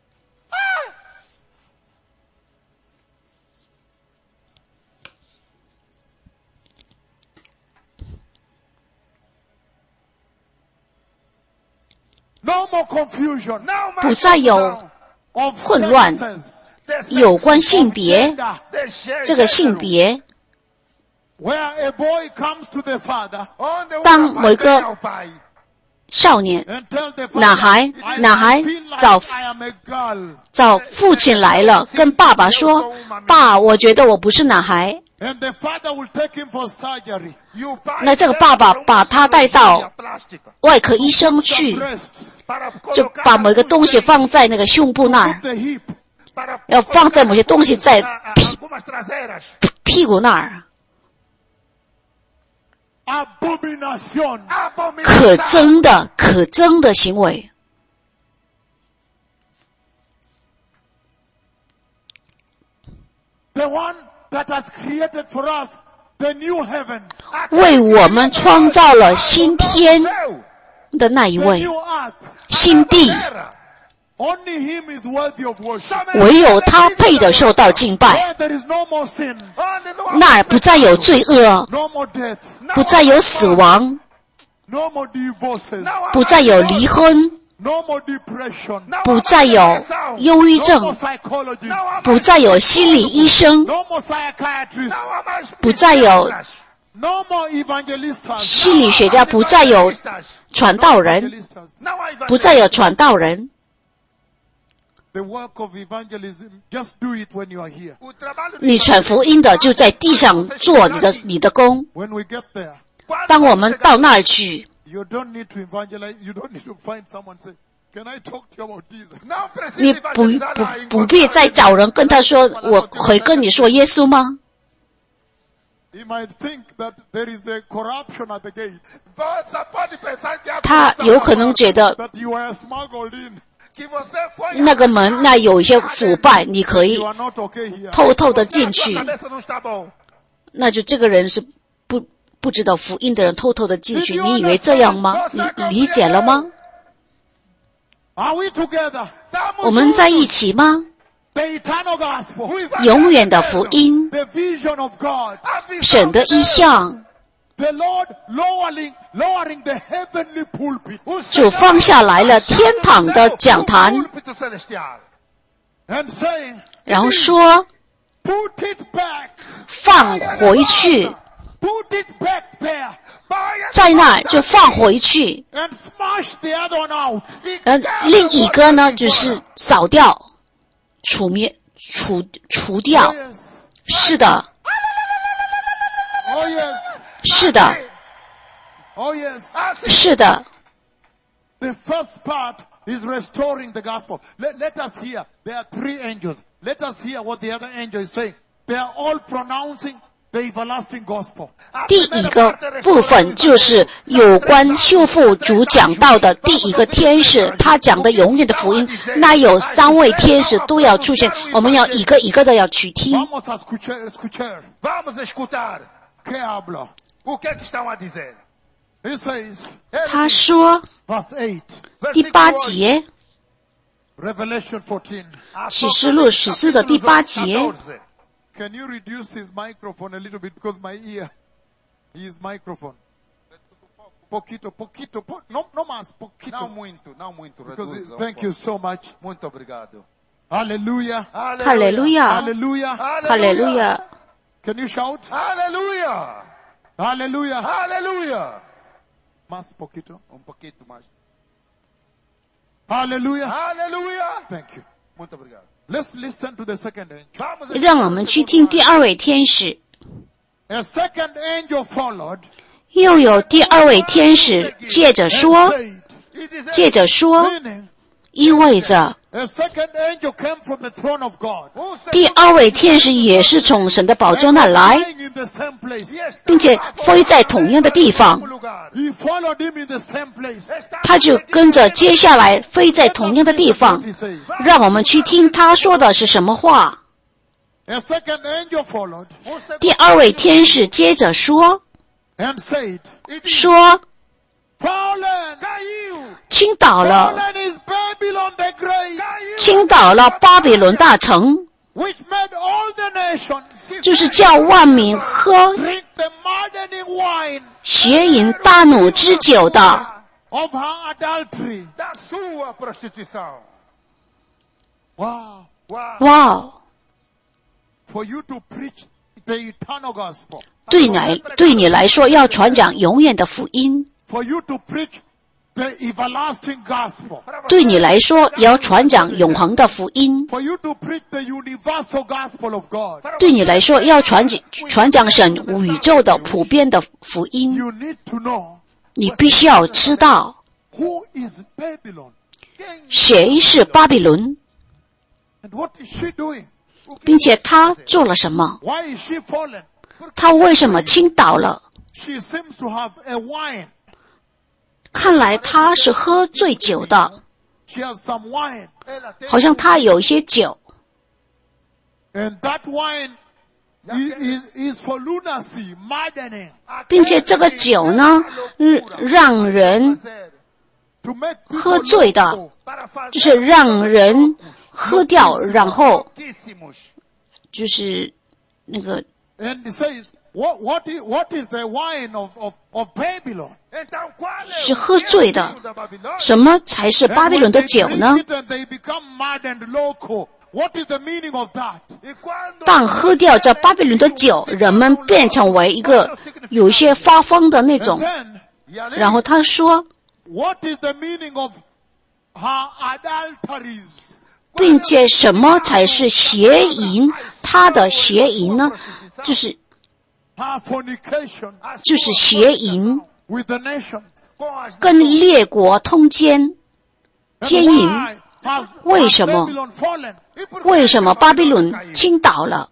No more confusion 不再有 of 混乱 sexes, 有关性别， gender, 这个性别， where a boy comes to the father 当某一个少年 and tell the 男 father, 孩 I 男孩 feel like 找 I am a girl. 找父亲来了，跟爸爸说：“爸，我觉得我不是男孩。” And the father will take him for surgery. 那这个爸爸把他带到外科医生去， Breasts, 就把某一个东西放在那个胸部那儿， the hip, 要放在某些东西在屁股那儿， abomination. 可憎的行为。 The one that has created for us the new heaven, 为我们创造了新天的那一 the 位 new earth. 新地， Only him is worthy of worship. 唯有他配得受到敬拜。 Where there is no more sin, 那儿不再有罪恶， no more death, 不再有死亡， no more divorces, 不再有离婚， no more depression, 不再有忧郁 no more 症， psychologists, 不再有心理医生， no more psychiatrists, 不再有 No more evangelistas. 心理学家不再有传道人， Now I 不再有传道人。 The work of evangelism, just do it when you are here. O trabalho 你传福音的就在地上做你的工。 When we get there, 当我们到那儿去， you don't need to evangelize. You don't need to find someone say, "Can I talk to you about Jesus?" não 你 precisa 不必再找人跟他说，我会跟你说耶稣吗？ He might think that there is a corruption at the gate, pode pensar que há 他有可能觉得 that you are smuggled in. que você foi 那个门那有一些腐败，你可以 You are not okay here. 偷偷的进 sua 去， cabeça não está bom. 那就这个人是不知道福音的人偷偷的进去。你以为这样吗？你理解了吗？ Are we together? 我们在一起吗？ The eternal gospel, 永远的福音， the vision of God, 神的意象， the Lord lowering the heavenly pulpit 主放下来了天堂的讲坛， púlpito celestial. and saying, 然后说 "Put it back, 放回去， put it back there, 在那儿就放回去。 and smash the other one out." 另一个呢，就是扫掉、除掉。 Oh yes, 是的， oh yes, 是的， oh yes. 是的。 The first part is restoring the gospel. Let us hear. There are 3 angels. Let us hear what the other angel is saying. They are all pronouncing the everlasting gospel. 第一个部分就是有关修复主讲到的第一个天使，他讲的永远的福音。那有3位天使都要出现，我们要一个一个的要去听。 Vamos a escuchar. Vamos escutar Que habla? o que é que estão a dizer. He says, 他说 verse 8, 第8节， Revelation 14. 启示录14的第8节， Can you reduce his microphone a little bit because my ear, his microphone. Poquito. No más, poquito. Não muito. Because Reduza, thank you so much. Muito obrigado. Hallelujah. 哈利路亚， Hallelujah. 哈利路亚， Can you shout? Aleluia. Hallelujah. Aleluia. Más poquito. Pouquinho mais. Hallelujah. Aleluia. Thank you. Muito obrigado. Let's listen to the second angel. Vamos 让我们去听第2位天使。 A second angel followed 又有第2位天使接着 and 说， said, 接着说， meaning 意味着 a second angel came from the throne of God. 第2位天使也是从神的宝座那来， Lying in the same place. 并且飞在同样的地方， He followed him in the same place. 他就跟着接下来飞在同样的地方。 He says, 让我们去听他说的是什么话。 a second angel followed 第2位天使接着说， and said, 说 Fallen! 倾倒了， Fallen is Babylon the Great, 倾倒了巴比伦大城， which made all the nations 就是叫万民喝 drink the maddening wine 邪淫大怒之酒的。 of her adultery. da sua prostituição. Wow. Uau. 哇哦！ For you to preach the eternal gospel. 对你来说，要传讲永远的福音； For you to preach the everlasting gospel. 对你来说，也要传讲永恒的福音； For you to preach the universal gospel of God. 对你来说，要传讲神宇宙的普遍的福音。 You need to know 你必须要知道 who is Babylon 谁是巴比伦， and what is she doing. 并且他做了什么， Why is she fallen? 他为什么倾倒了。 She seems to have a wine. 看来他是喝醉酒的， She has some wine. 好像他有一些酒， And that wine is for lunacy, maddening. 并且这个酒呢，让人 To make 喝 people 醉的， loco. 就是让人喝掉，然后 Louquíssimos. 就是那个 And it says, what is the wine of Babylon? Então, qual é 是 o 喝醉的 vinho da Babilônia? 什么才是巴比 And 伦 when 的 they 酒 drink 呢？ it and they become mad and loco. What is the meaning of that? E quando 当喝掉这巴比伦的酒，人们变成为一个有一些发疯的那种。 Then, 然后他说， what is the meaning of her adulteries? 并且什么才是邪淫？他的邪淫呢，就是 Her fornication 邪淫， with the nations. 跟列国通奸 And 奸淫。 why has 为什么？ Babylon fallen? 为什么巴比伦倾倒了？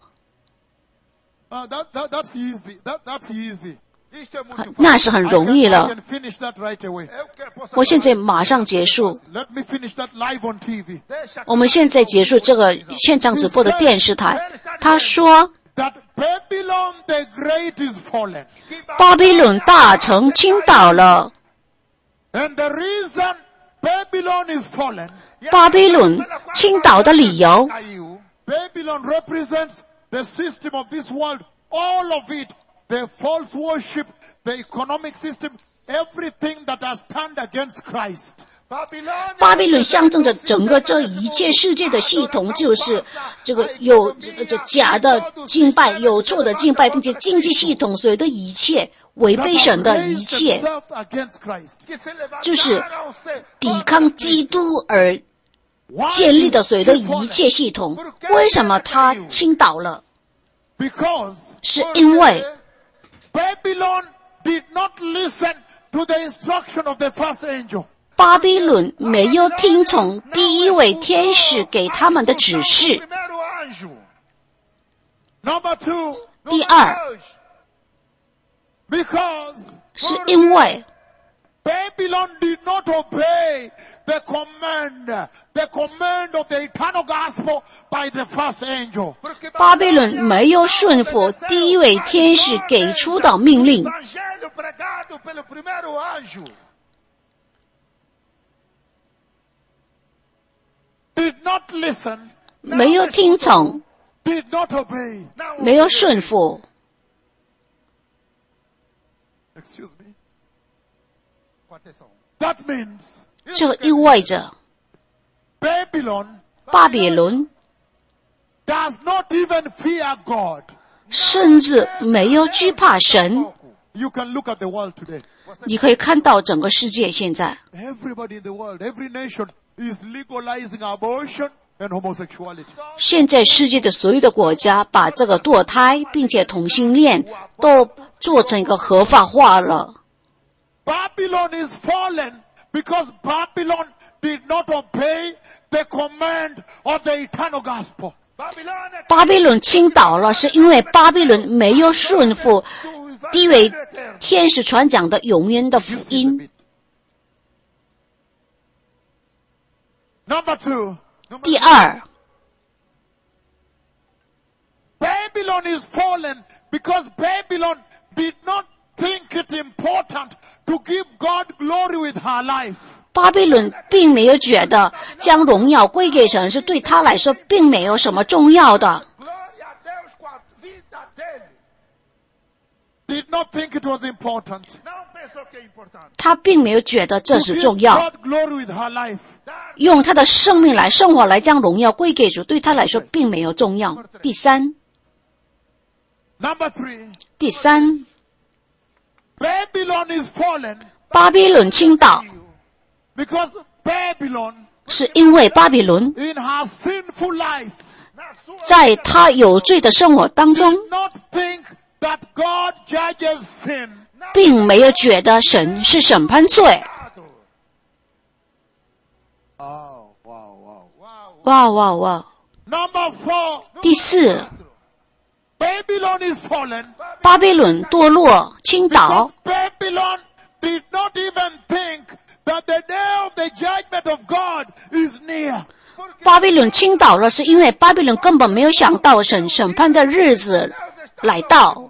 That's easy. That's easy. 那是很容易 I 了。 can finish that right away. 我现在马上结束。 Let me finish that live on TV. 我们现在结束这个现场直播的电视台。他说， That Babylon the Great is fallen. 巴比伦大城倾倒了。 And the reason Babylon is fallen, 巴比伦倾倒的理由， Babylon represents the system of this world, all of it, the false worship, the economic system, everything that has turned against Christ. 巴比伦象征着整个这一切世界的系统，就是这个有这假的敬拜，有错的敬拜，并且经济系统所有的一切违背神的一切， Themselves against Christ. 就是抵抗基督而 Why 建立的 is 所有的 she 一 fallen? 切系统。为什么它倾倒了？ Because 是因为 Babylon did not listen to the instruction of the first angel. 巴比伦没有听从第一位天使给他们的指示。 Number two, 第二， because 是因为 Babylon did not obey the command of the eternal gospel by the first angel. 巴比伦没有顺服第一位天使给出的命令。 Did not listen, 没有听从， did not obey. 没有顺服。 Excuse me. That means 这意味着 Babylon 巴比伦 does not even fear God. 甚至没有惧怕神。 You can look at the world today. 你可以看到整个世界现在， Everybody in the world, every nation is legalizing abortion and homosexuality. 现在世界的所有的国家把这个堕胎并且同性恋都做成一个合法化了。 Babylon is fallen because Babylon did not obey the command of the eternal gospel. 巴比伦倾倒了，是因为巴比伦没有顺服第一位天使传讲的永远的福音。 Number two, 第二， Babylon is fallen because Babylon did not think it important to give God glory with her life. 巴比伦并没有觉得将荣耀归给神是对他来说并没有什么重要的， Did not think it was important 他并没有觉得这 to 是 give 重要。 God glory with her life. 用他的生命来生活来将荣耀归给主，对他来说并没有重要。第三， Number three, 第三， Babylon is fallen 巴比伦倾倒， because Babylon 是因为巴比伦 in her sinful life 在他有罪的生活当中， did not think that God judges sin. 并没有觉得神是审判罪。 Oh, wow, wow. 哇哇哇！ Number four, 第四， Babylon is fallen 巴比伦堕落倾 because 倒， Babylon did not even think that the day of the judgment of God is near. 巴比伦倾倒了，是因为巴比伦根本没有想到审判的日子来到。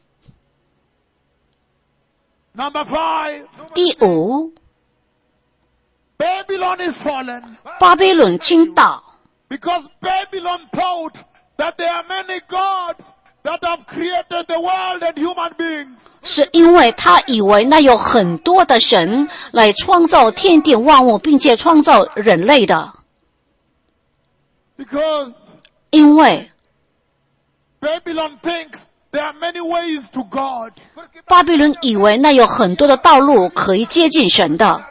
Number five, 第五， Babylon is fallen 巴比伦倾倒， because Babylon thought that there are many gods that have created the world and human beings. 是因为他以为那有很多的神来创造天地万物，并且创造人类的。 Because 因为 Babylon thinks there are many ways to God. 巴比伦以为那有很多的道路可以接近神的。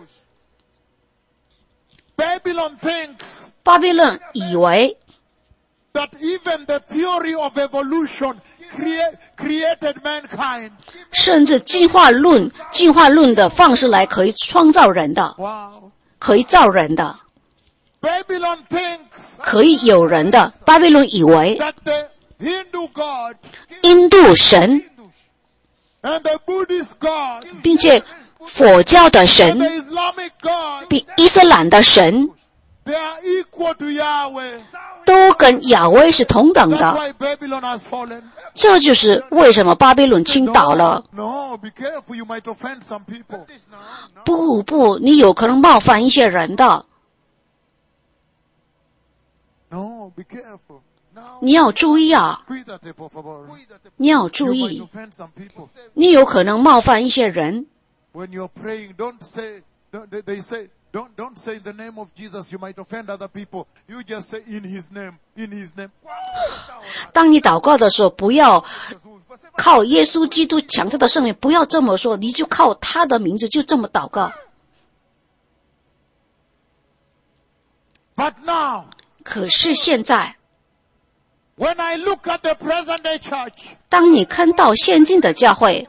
Babylon thinks 巴比伦以为 that even the theory of evolution created mankind. 甚至进化论的方式来可以创造人的， Wow. 可以造人的， Babylon thinks 可以有人的。巴比伦以为 that the Hindu God 印度神 and the Buddhist God 并且佛教的 and 神 the Islamic God, 比伊斯兰的神 they are equal to Yahweh. 都跟亚威是同等 That's 的。 why Babylon has fallen. 这就是为什么巴比伦倾倒了。 No, be careful, you might offend some people. 不，你有可能冒犯一些人的， No, be careful. 你要注意啊， Cuídate, por favor. 你要注 You might 意， offend some people. 你有可能冒犯一些人。 When you're praying, don't say, they say, don't say in the name of Jesus, you might offend other people. You just say in his name, in his name. 当你祷告的时候，不要靠耶稣基督强大的圣名，不要这么说，你就靠他的名字，就这么祷告。 But now, 可是现在， when I look at the present day church, 当你看到现今的教会，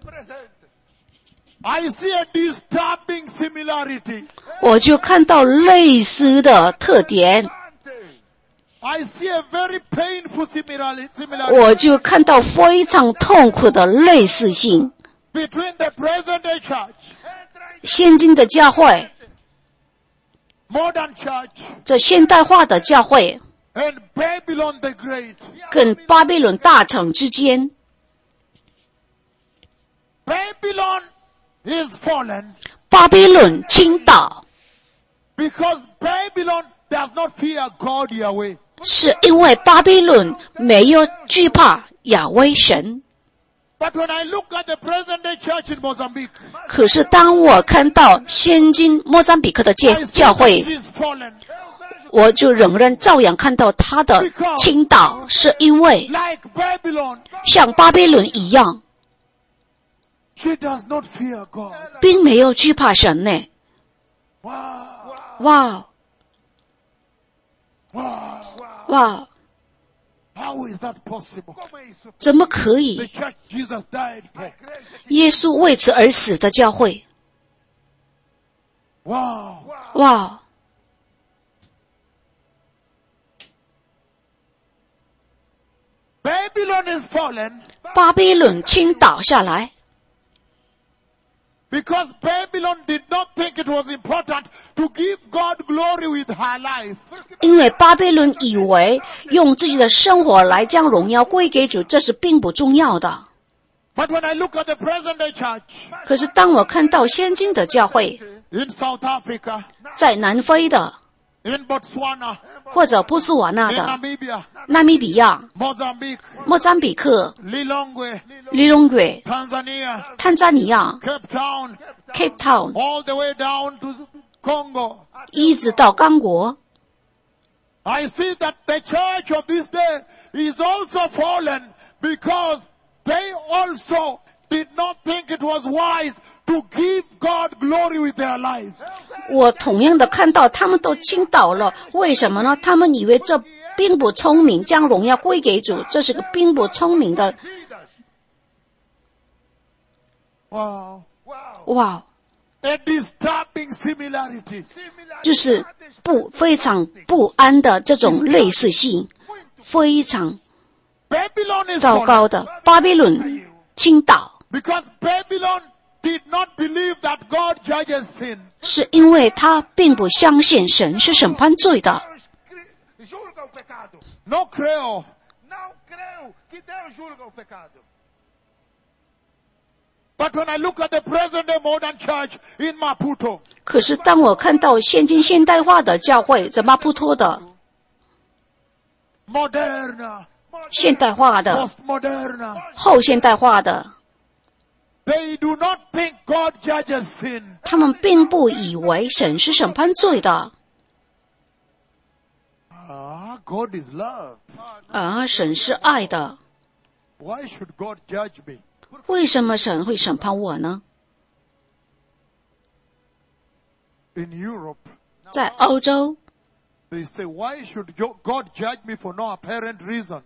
I see a disturbing similarity. 我就看到类似的特点， I see a very painful similarity 我就看到非常痛苦的类似性。 between the present day church, 现今的教会， modern church, 这现代化的教会， and Babylon the Great. 跟巴比伦大城之间， Babylon is fallen 巴比伦倾倒， because Babylon does not fear God Yahweh. 是因为巴比伦没有惧怕亚威神。 But when I look at the present day church in Mozambique, 可是当我看到现今莫桑比克的 I see 教 that 会， she's fallen. 我就仍然照样看到他的倾倒，是因为 Like Babylon, 像巴比伦一样， she does not fear God. 并没有惧怕神呢。 Wow. 哇 Wow. 哇， How is that possible? 怎么可 The 以？ church Jesus died for. 耶稣为此而死的教会， Wow. 哇！ Babylon is fallen 巴比伦倾倒下来， because Babylon did not think it was important to give God glory with her life. 因为巴比伦以为用自己的生活来将荣耀归给主，这是并不重要的。 But when I look at the present day church 可是当我看到现今的教会， in South Africa, 在南非的， in Botswana, 或者波斯瓦纳 in 的、 Namibia, 纳米比亚、 Mozambique, 莫桑比克、 Lilongwe, 利隆鬼、 Tanzania, 坦桑尼亚、 Cape Town, Cape Town， all the way down to Congo. 一直到刚果， I see that the church of this day is also fallen because they also did not think it was wise to give God glory with their lives. 我同样的看到他们都倾倒了，为什么呢？他们以为这并不聪明，将荣耀归给主，这是个并不聪明的。 Wow. 哇， A disturbing similarity. 就是非常不安的这种类似性，非常 Babylon is 糟 fallen 糕的。巴比伦倾倒， because Babylon did not believe that God judges sin. 是因为他并不相信神是审判罪的。 Julga o pecado. No creo. Não creio que Deus julga o pecado. But when I look at the present day modern church in Maputo, 可是当我看到现今现代化的教会，在马普托的 moderna, 现代化的、 postmoderna, 后现代化的， they do not think God judges sin. 他们并不以为神是审判罪的。 God is love. 神是爱的。 Why should God judge me? 为什么神会审判我呢？ In Europe, 在欧洲， they say, why should God judge me for no apparent reason?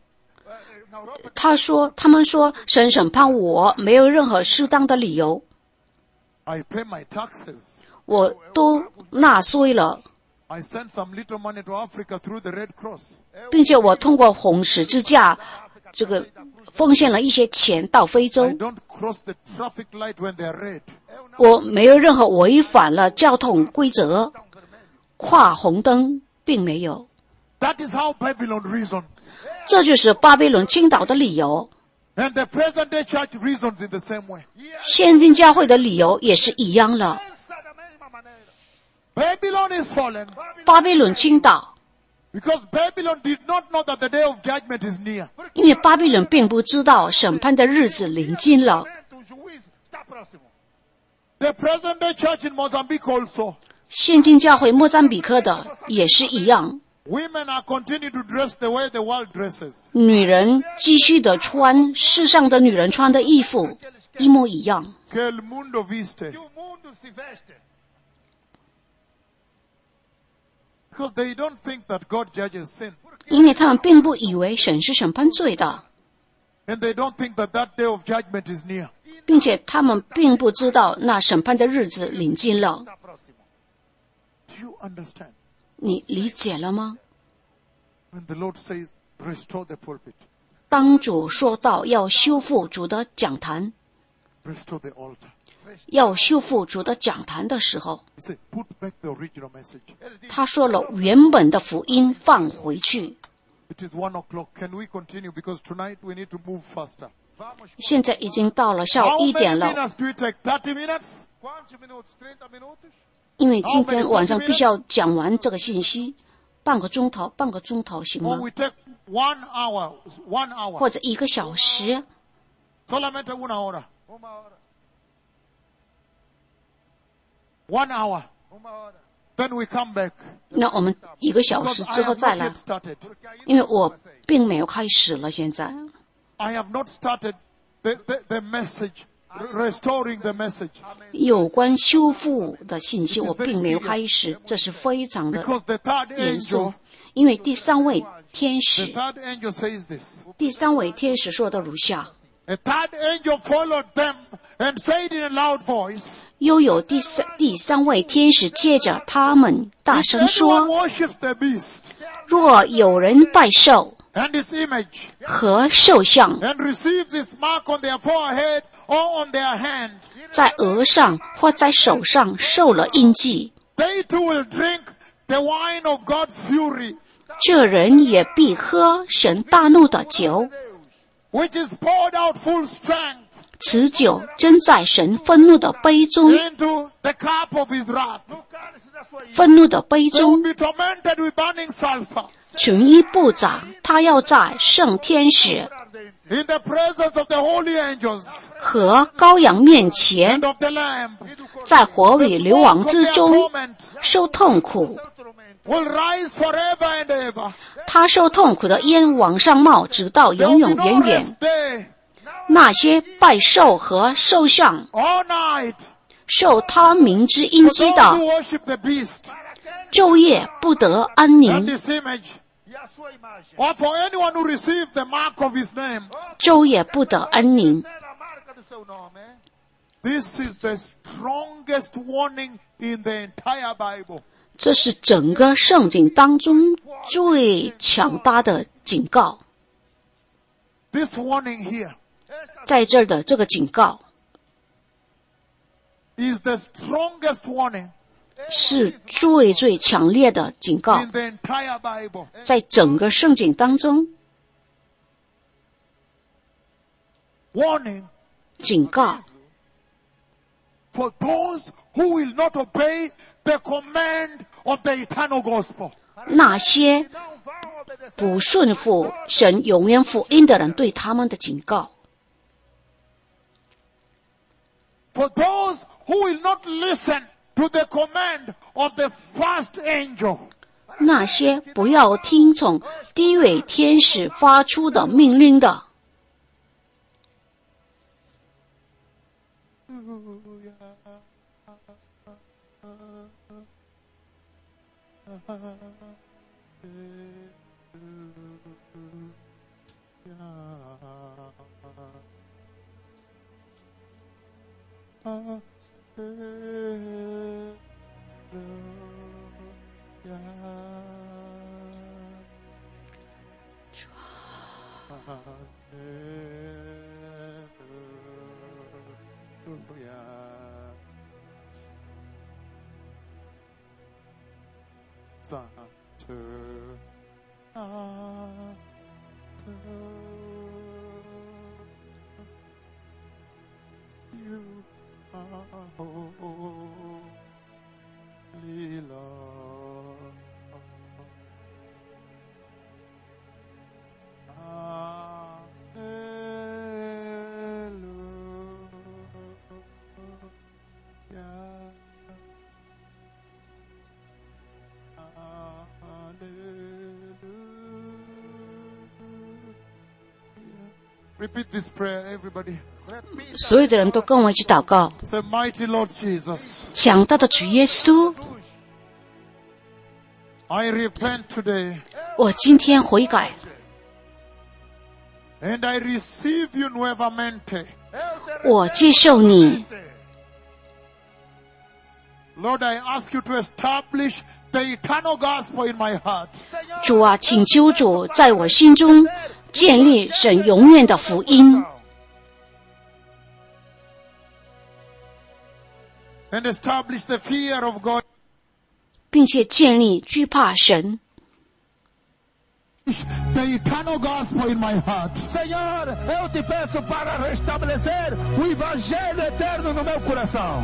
他们说神审判我没有任何适当的理由， I pay my taxes. 我都纳税了， I send some little money to Africa through the Red Cross. 并且我通过红十字架这个奉献了一些钱到非 I 洲， don't cross the traffic light when they're red. 我没有任何违反了交通规则，跨红灯并没有。 That is how Babylon reasons. 这就是巴比伦倾倒的理由。 And the present day church reasons in the same way. 现今教会的理由也是一样了。 Babylon is fallen 巴比伦倾倒， because Babylon did not know that the day of judgment is near. 因为巴比伦并不知道审判的日子临近了。 The present day church in Mozambique also. 现今教会莫赞比克的也是一样， Women are continuing to dress the way the world dresses. 女人继续的穿世上的女人穿的衣服，一模一样。 Que el mundo viste. Because they don't think that God judges sin. 因为他们并不以为神是审判罪的， And they don't think that that day of judgment is near. 并且他们并不知道那审判的日子临近了。 Do you understand? 你理解了吗？ When the Lord says, restore the pulpit, 当主说到要修复主的讲坛， restore the altar. 要修复主的讲坛的时候， He said, put back the original message. 他说了原本的福音放回去。 It is 1:00. Can we continue? Because tonight we need to move faster. 现在已经到了下午 How 1点 many 了， minutes do it take? 30 minutes? Quantos minutos? 30 minutos? 因为今天晚上必须要讲完这个信息，半个钟头行 Or 吗？ we take 1 hour? 1 hour. 或者1个小时？ Solamente una hora. Uma hora. 1 hour. Uma hora. Then we come back. 那我们1个小 Because 时 I 之后 have 再 not 来 yet，started. 因为我并没有开始了。现在 I have not started the message, restoring the message. 有关修复的信息我并没有开始，这是非常的 Because the third 严肃 angel, 因为第三位天 the 使， third angel says this. 第三位天使说的如下： A third angel followed them and said in a loud voice, 又有第三位天使接着他们大 If 声 anyone 说： worships the beast 若有人拜兽 and his image 和兽像， and receives his mark on their forehead or on their hand, 在额上或在手上受了印记， they too will drink the wine of God's fury, 这人也必喝神大怒的酒。 which is poured out full strength 此酒真在神愤怒的杯中， into the cup of his wrath. 愤怒的杯 They will 中 be tormented with burning sulfur 群衣不长。他要在圣天使 in the presence of the holy angels 和羔羊面前， and of the Lamb. 在火与流亡 Smoke 之 of their 中 torment 受痛苦。 will rise forever and ever. 他受痛苦的烟往上冒，直到 There 永 will 永 be 远 no 远。 rest day 那些拜兽和兽像 or night 受他名之印 for 记 those 的， who worship the beast 昼夜不得安 and 宁， his image, E a sua imagem. or for anyone who receives the mark of his name. 昼夜不得安宁。 Será a marca do seu nome. This is the strongest warning in the entire Bible. 这是整个圣经当中最强大的警告。 This warning here 在这儿的这个警告 is the strongest warning 是最强烈的警告， in the entire Bible. 在整个圣经当中， Warning 警告 for those who will not obey the command of the eternal gospel. 那些 Não vão obedecer. 不顺服神永远福音的人对他们的警告。 For those who will not listen to the command of the first angel. 那些不要听从第一位天使发出的命令的， You are holy, Lord. Repeat this prayer, everybody. 所有的人都跟我一起祷告。 Say, mighty Lord Jesus, 强大的主耶稣， I repent today 我今天悔改， and I receive you nuevamente. 我接受你。 Lord, I ask you to establish the eternal gospel in my heart. 主啊，请求主在我心中建立神永远的福音， And establish the fear of God. 并且建立惧怕神。 The eternal gospel in my heart. Senhor, eu te peço para restabelecer o evangelho eterno no meu coração.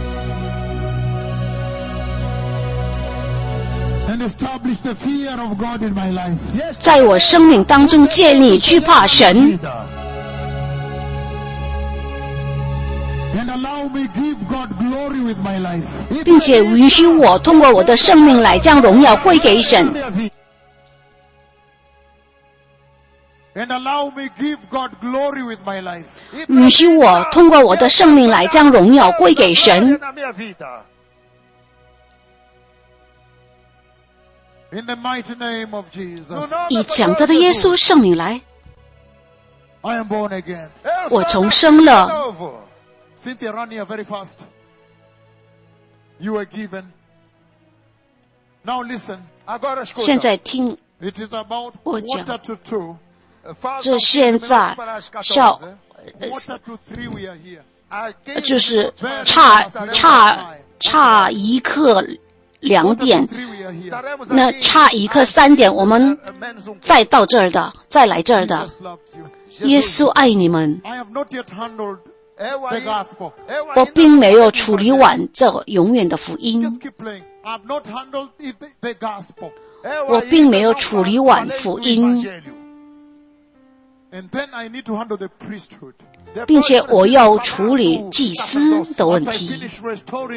And establish the fear of God in my life. 在我生命当中建立惧怕神， And allow me give God glory with my life. 并且允许我通过我的生命来将荣耀归给神， And allow me give God glory with my life. 允许我通过我的生命来将荣耀归给神。 In the mighty name of Jesus. 以强大的耶稣圣名来， I am born again. 我重生了。 Cynthia, run here very fast. You were given. Now listen. Agora 现 escuta. 在听， It is about Oh, John. quarter to 2. 这现在下 Quarter to 3 we are here. 就是差一刻2点， 3 we are here. 那差一刻3点，我们再到这儿的，再来这儿的。 Jesus loves you. 耶稣爱你们， I have not yet handled the gospel. 我并没有处理完这永远的福音， Just keep playing. I have not handled the gospel. 我并没有处理完福音， And then I need to handle the priesthood. 并且我要处理祭司的问 After I 题。 finish restoring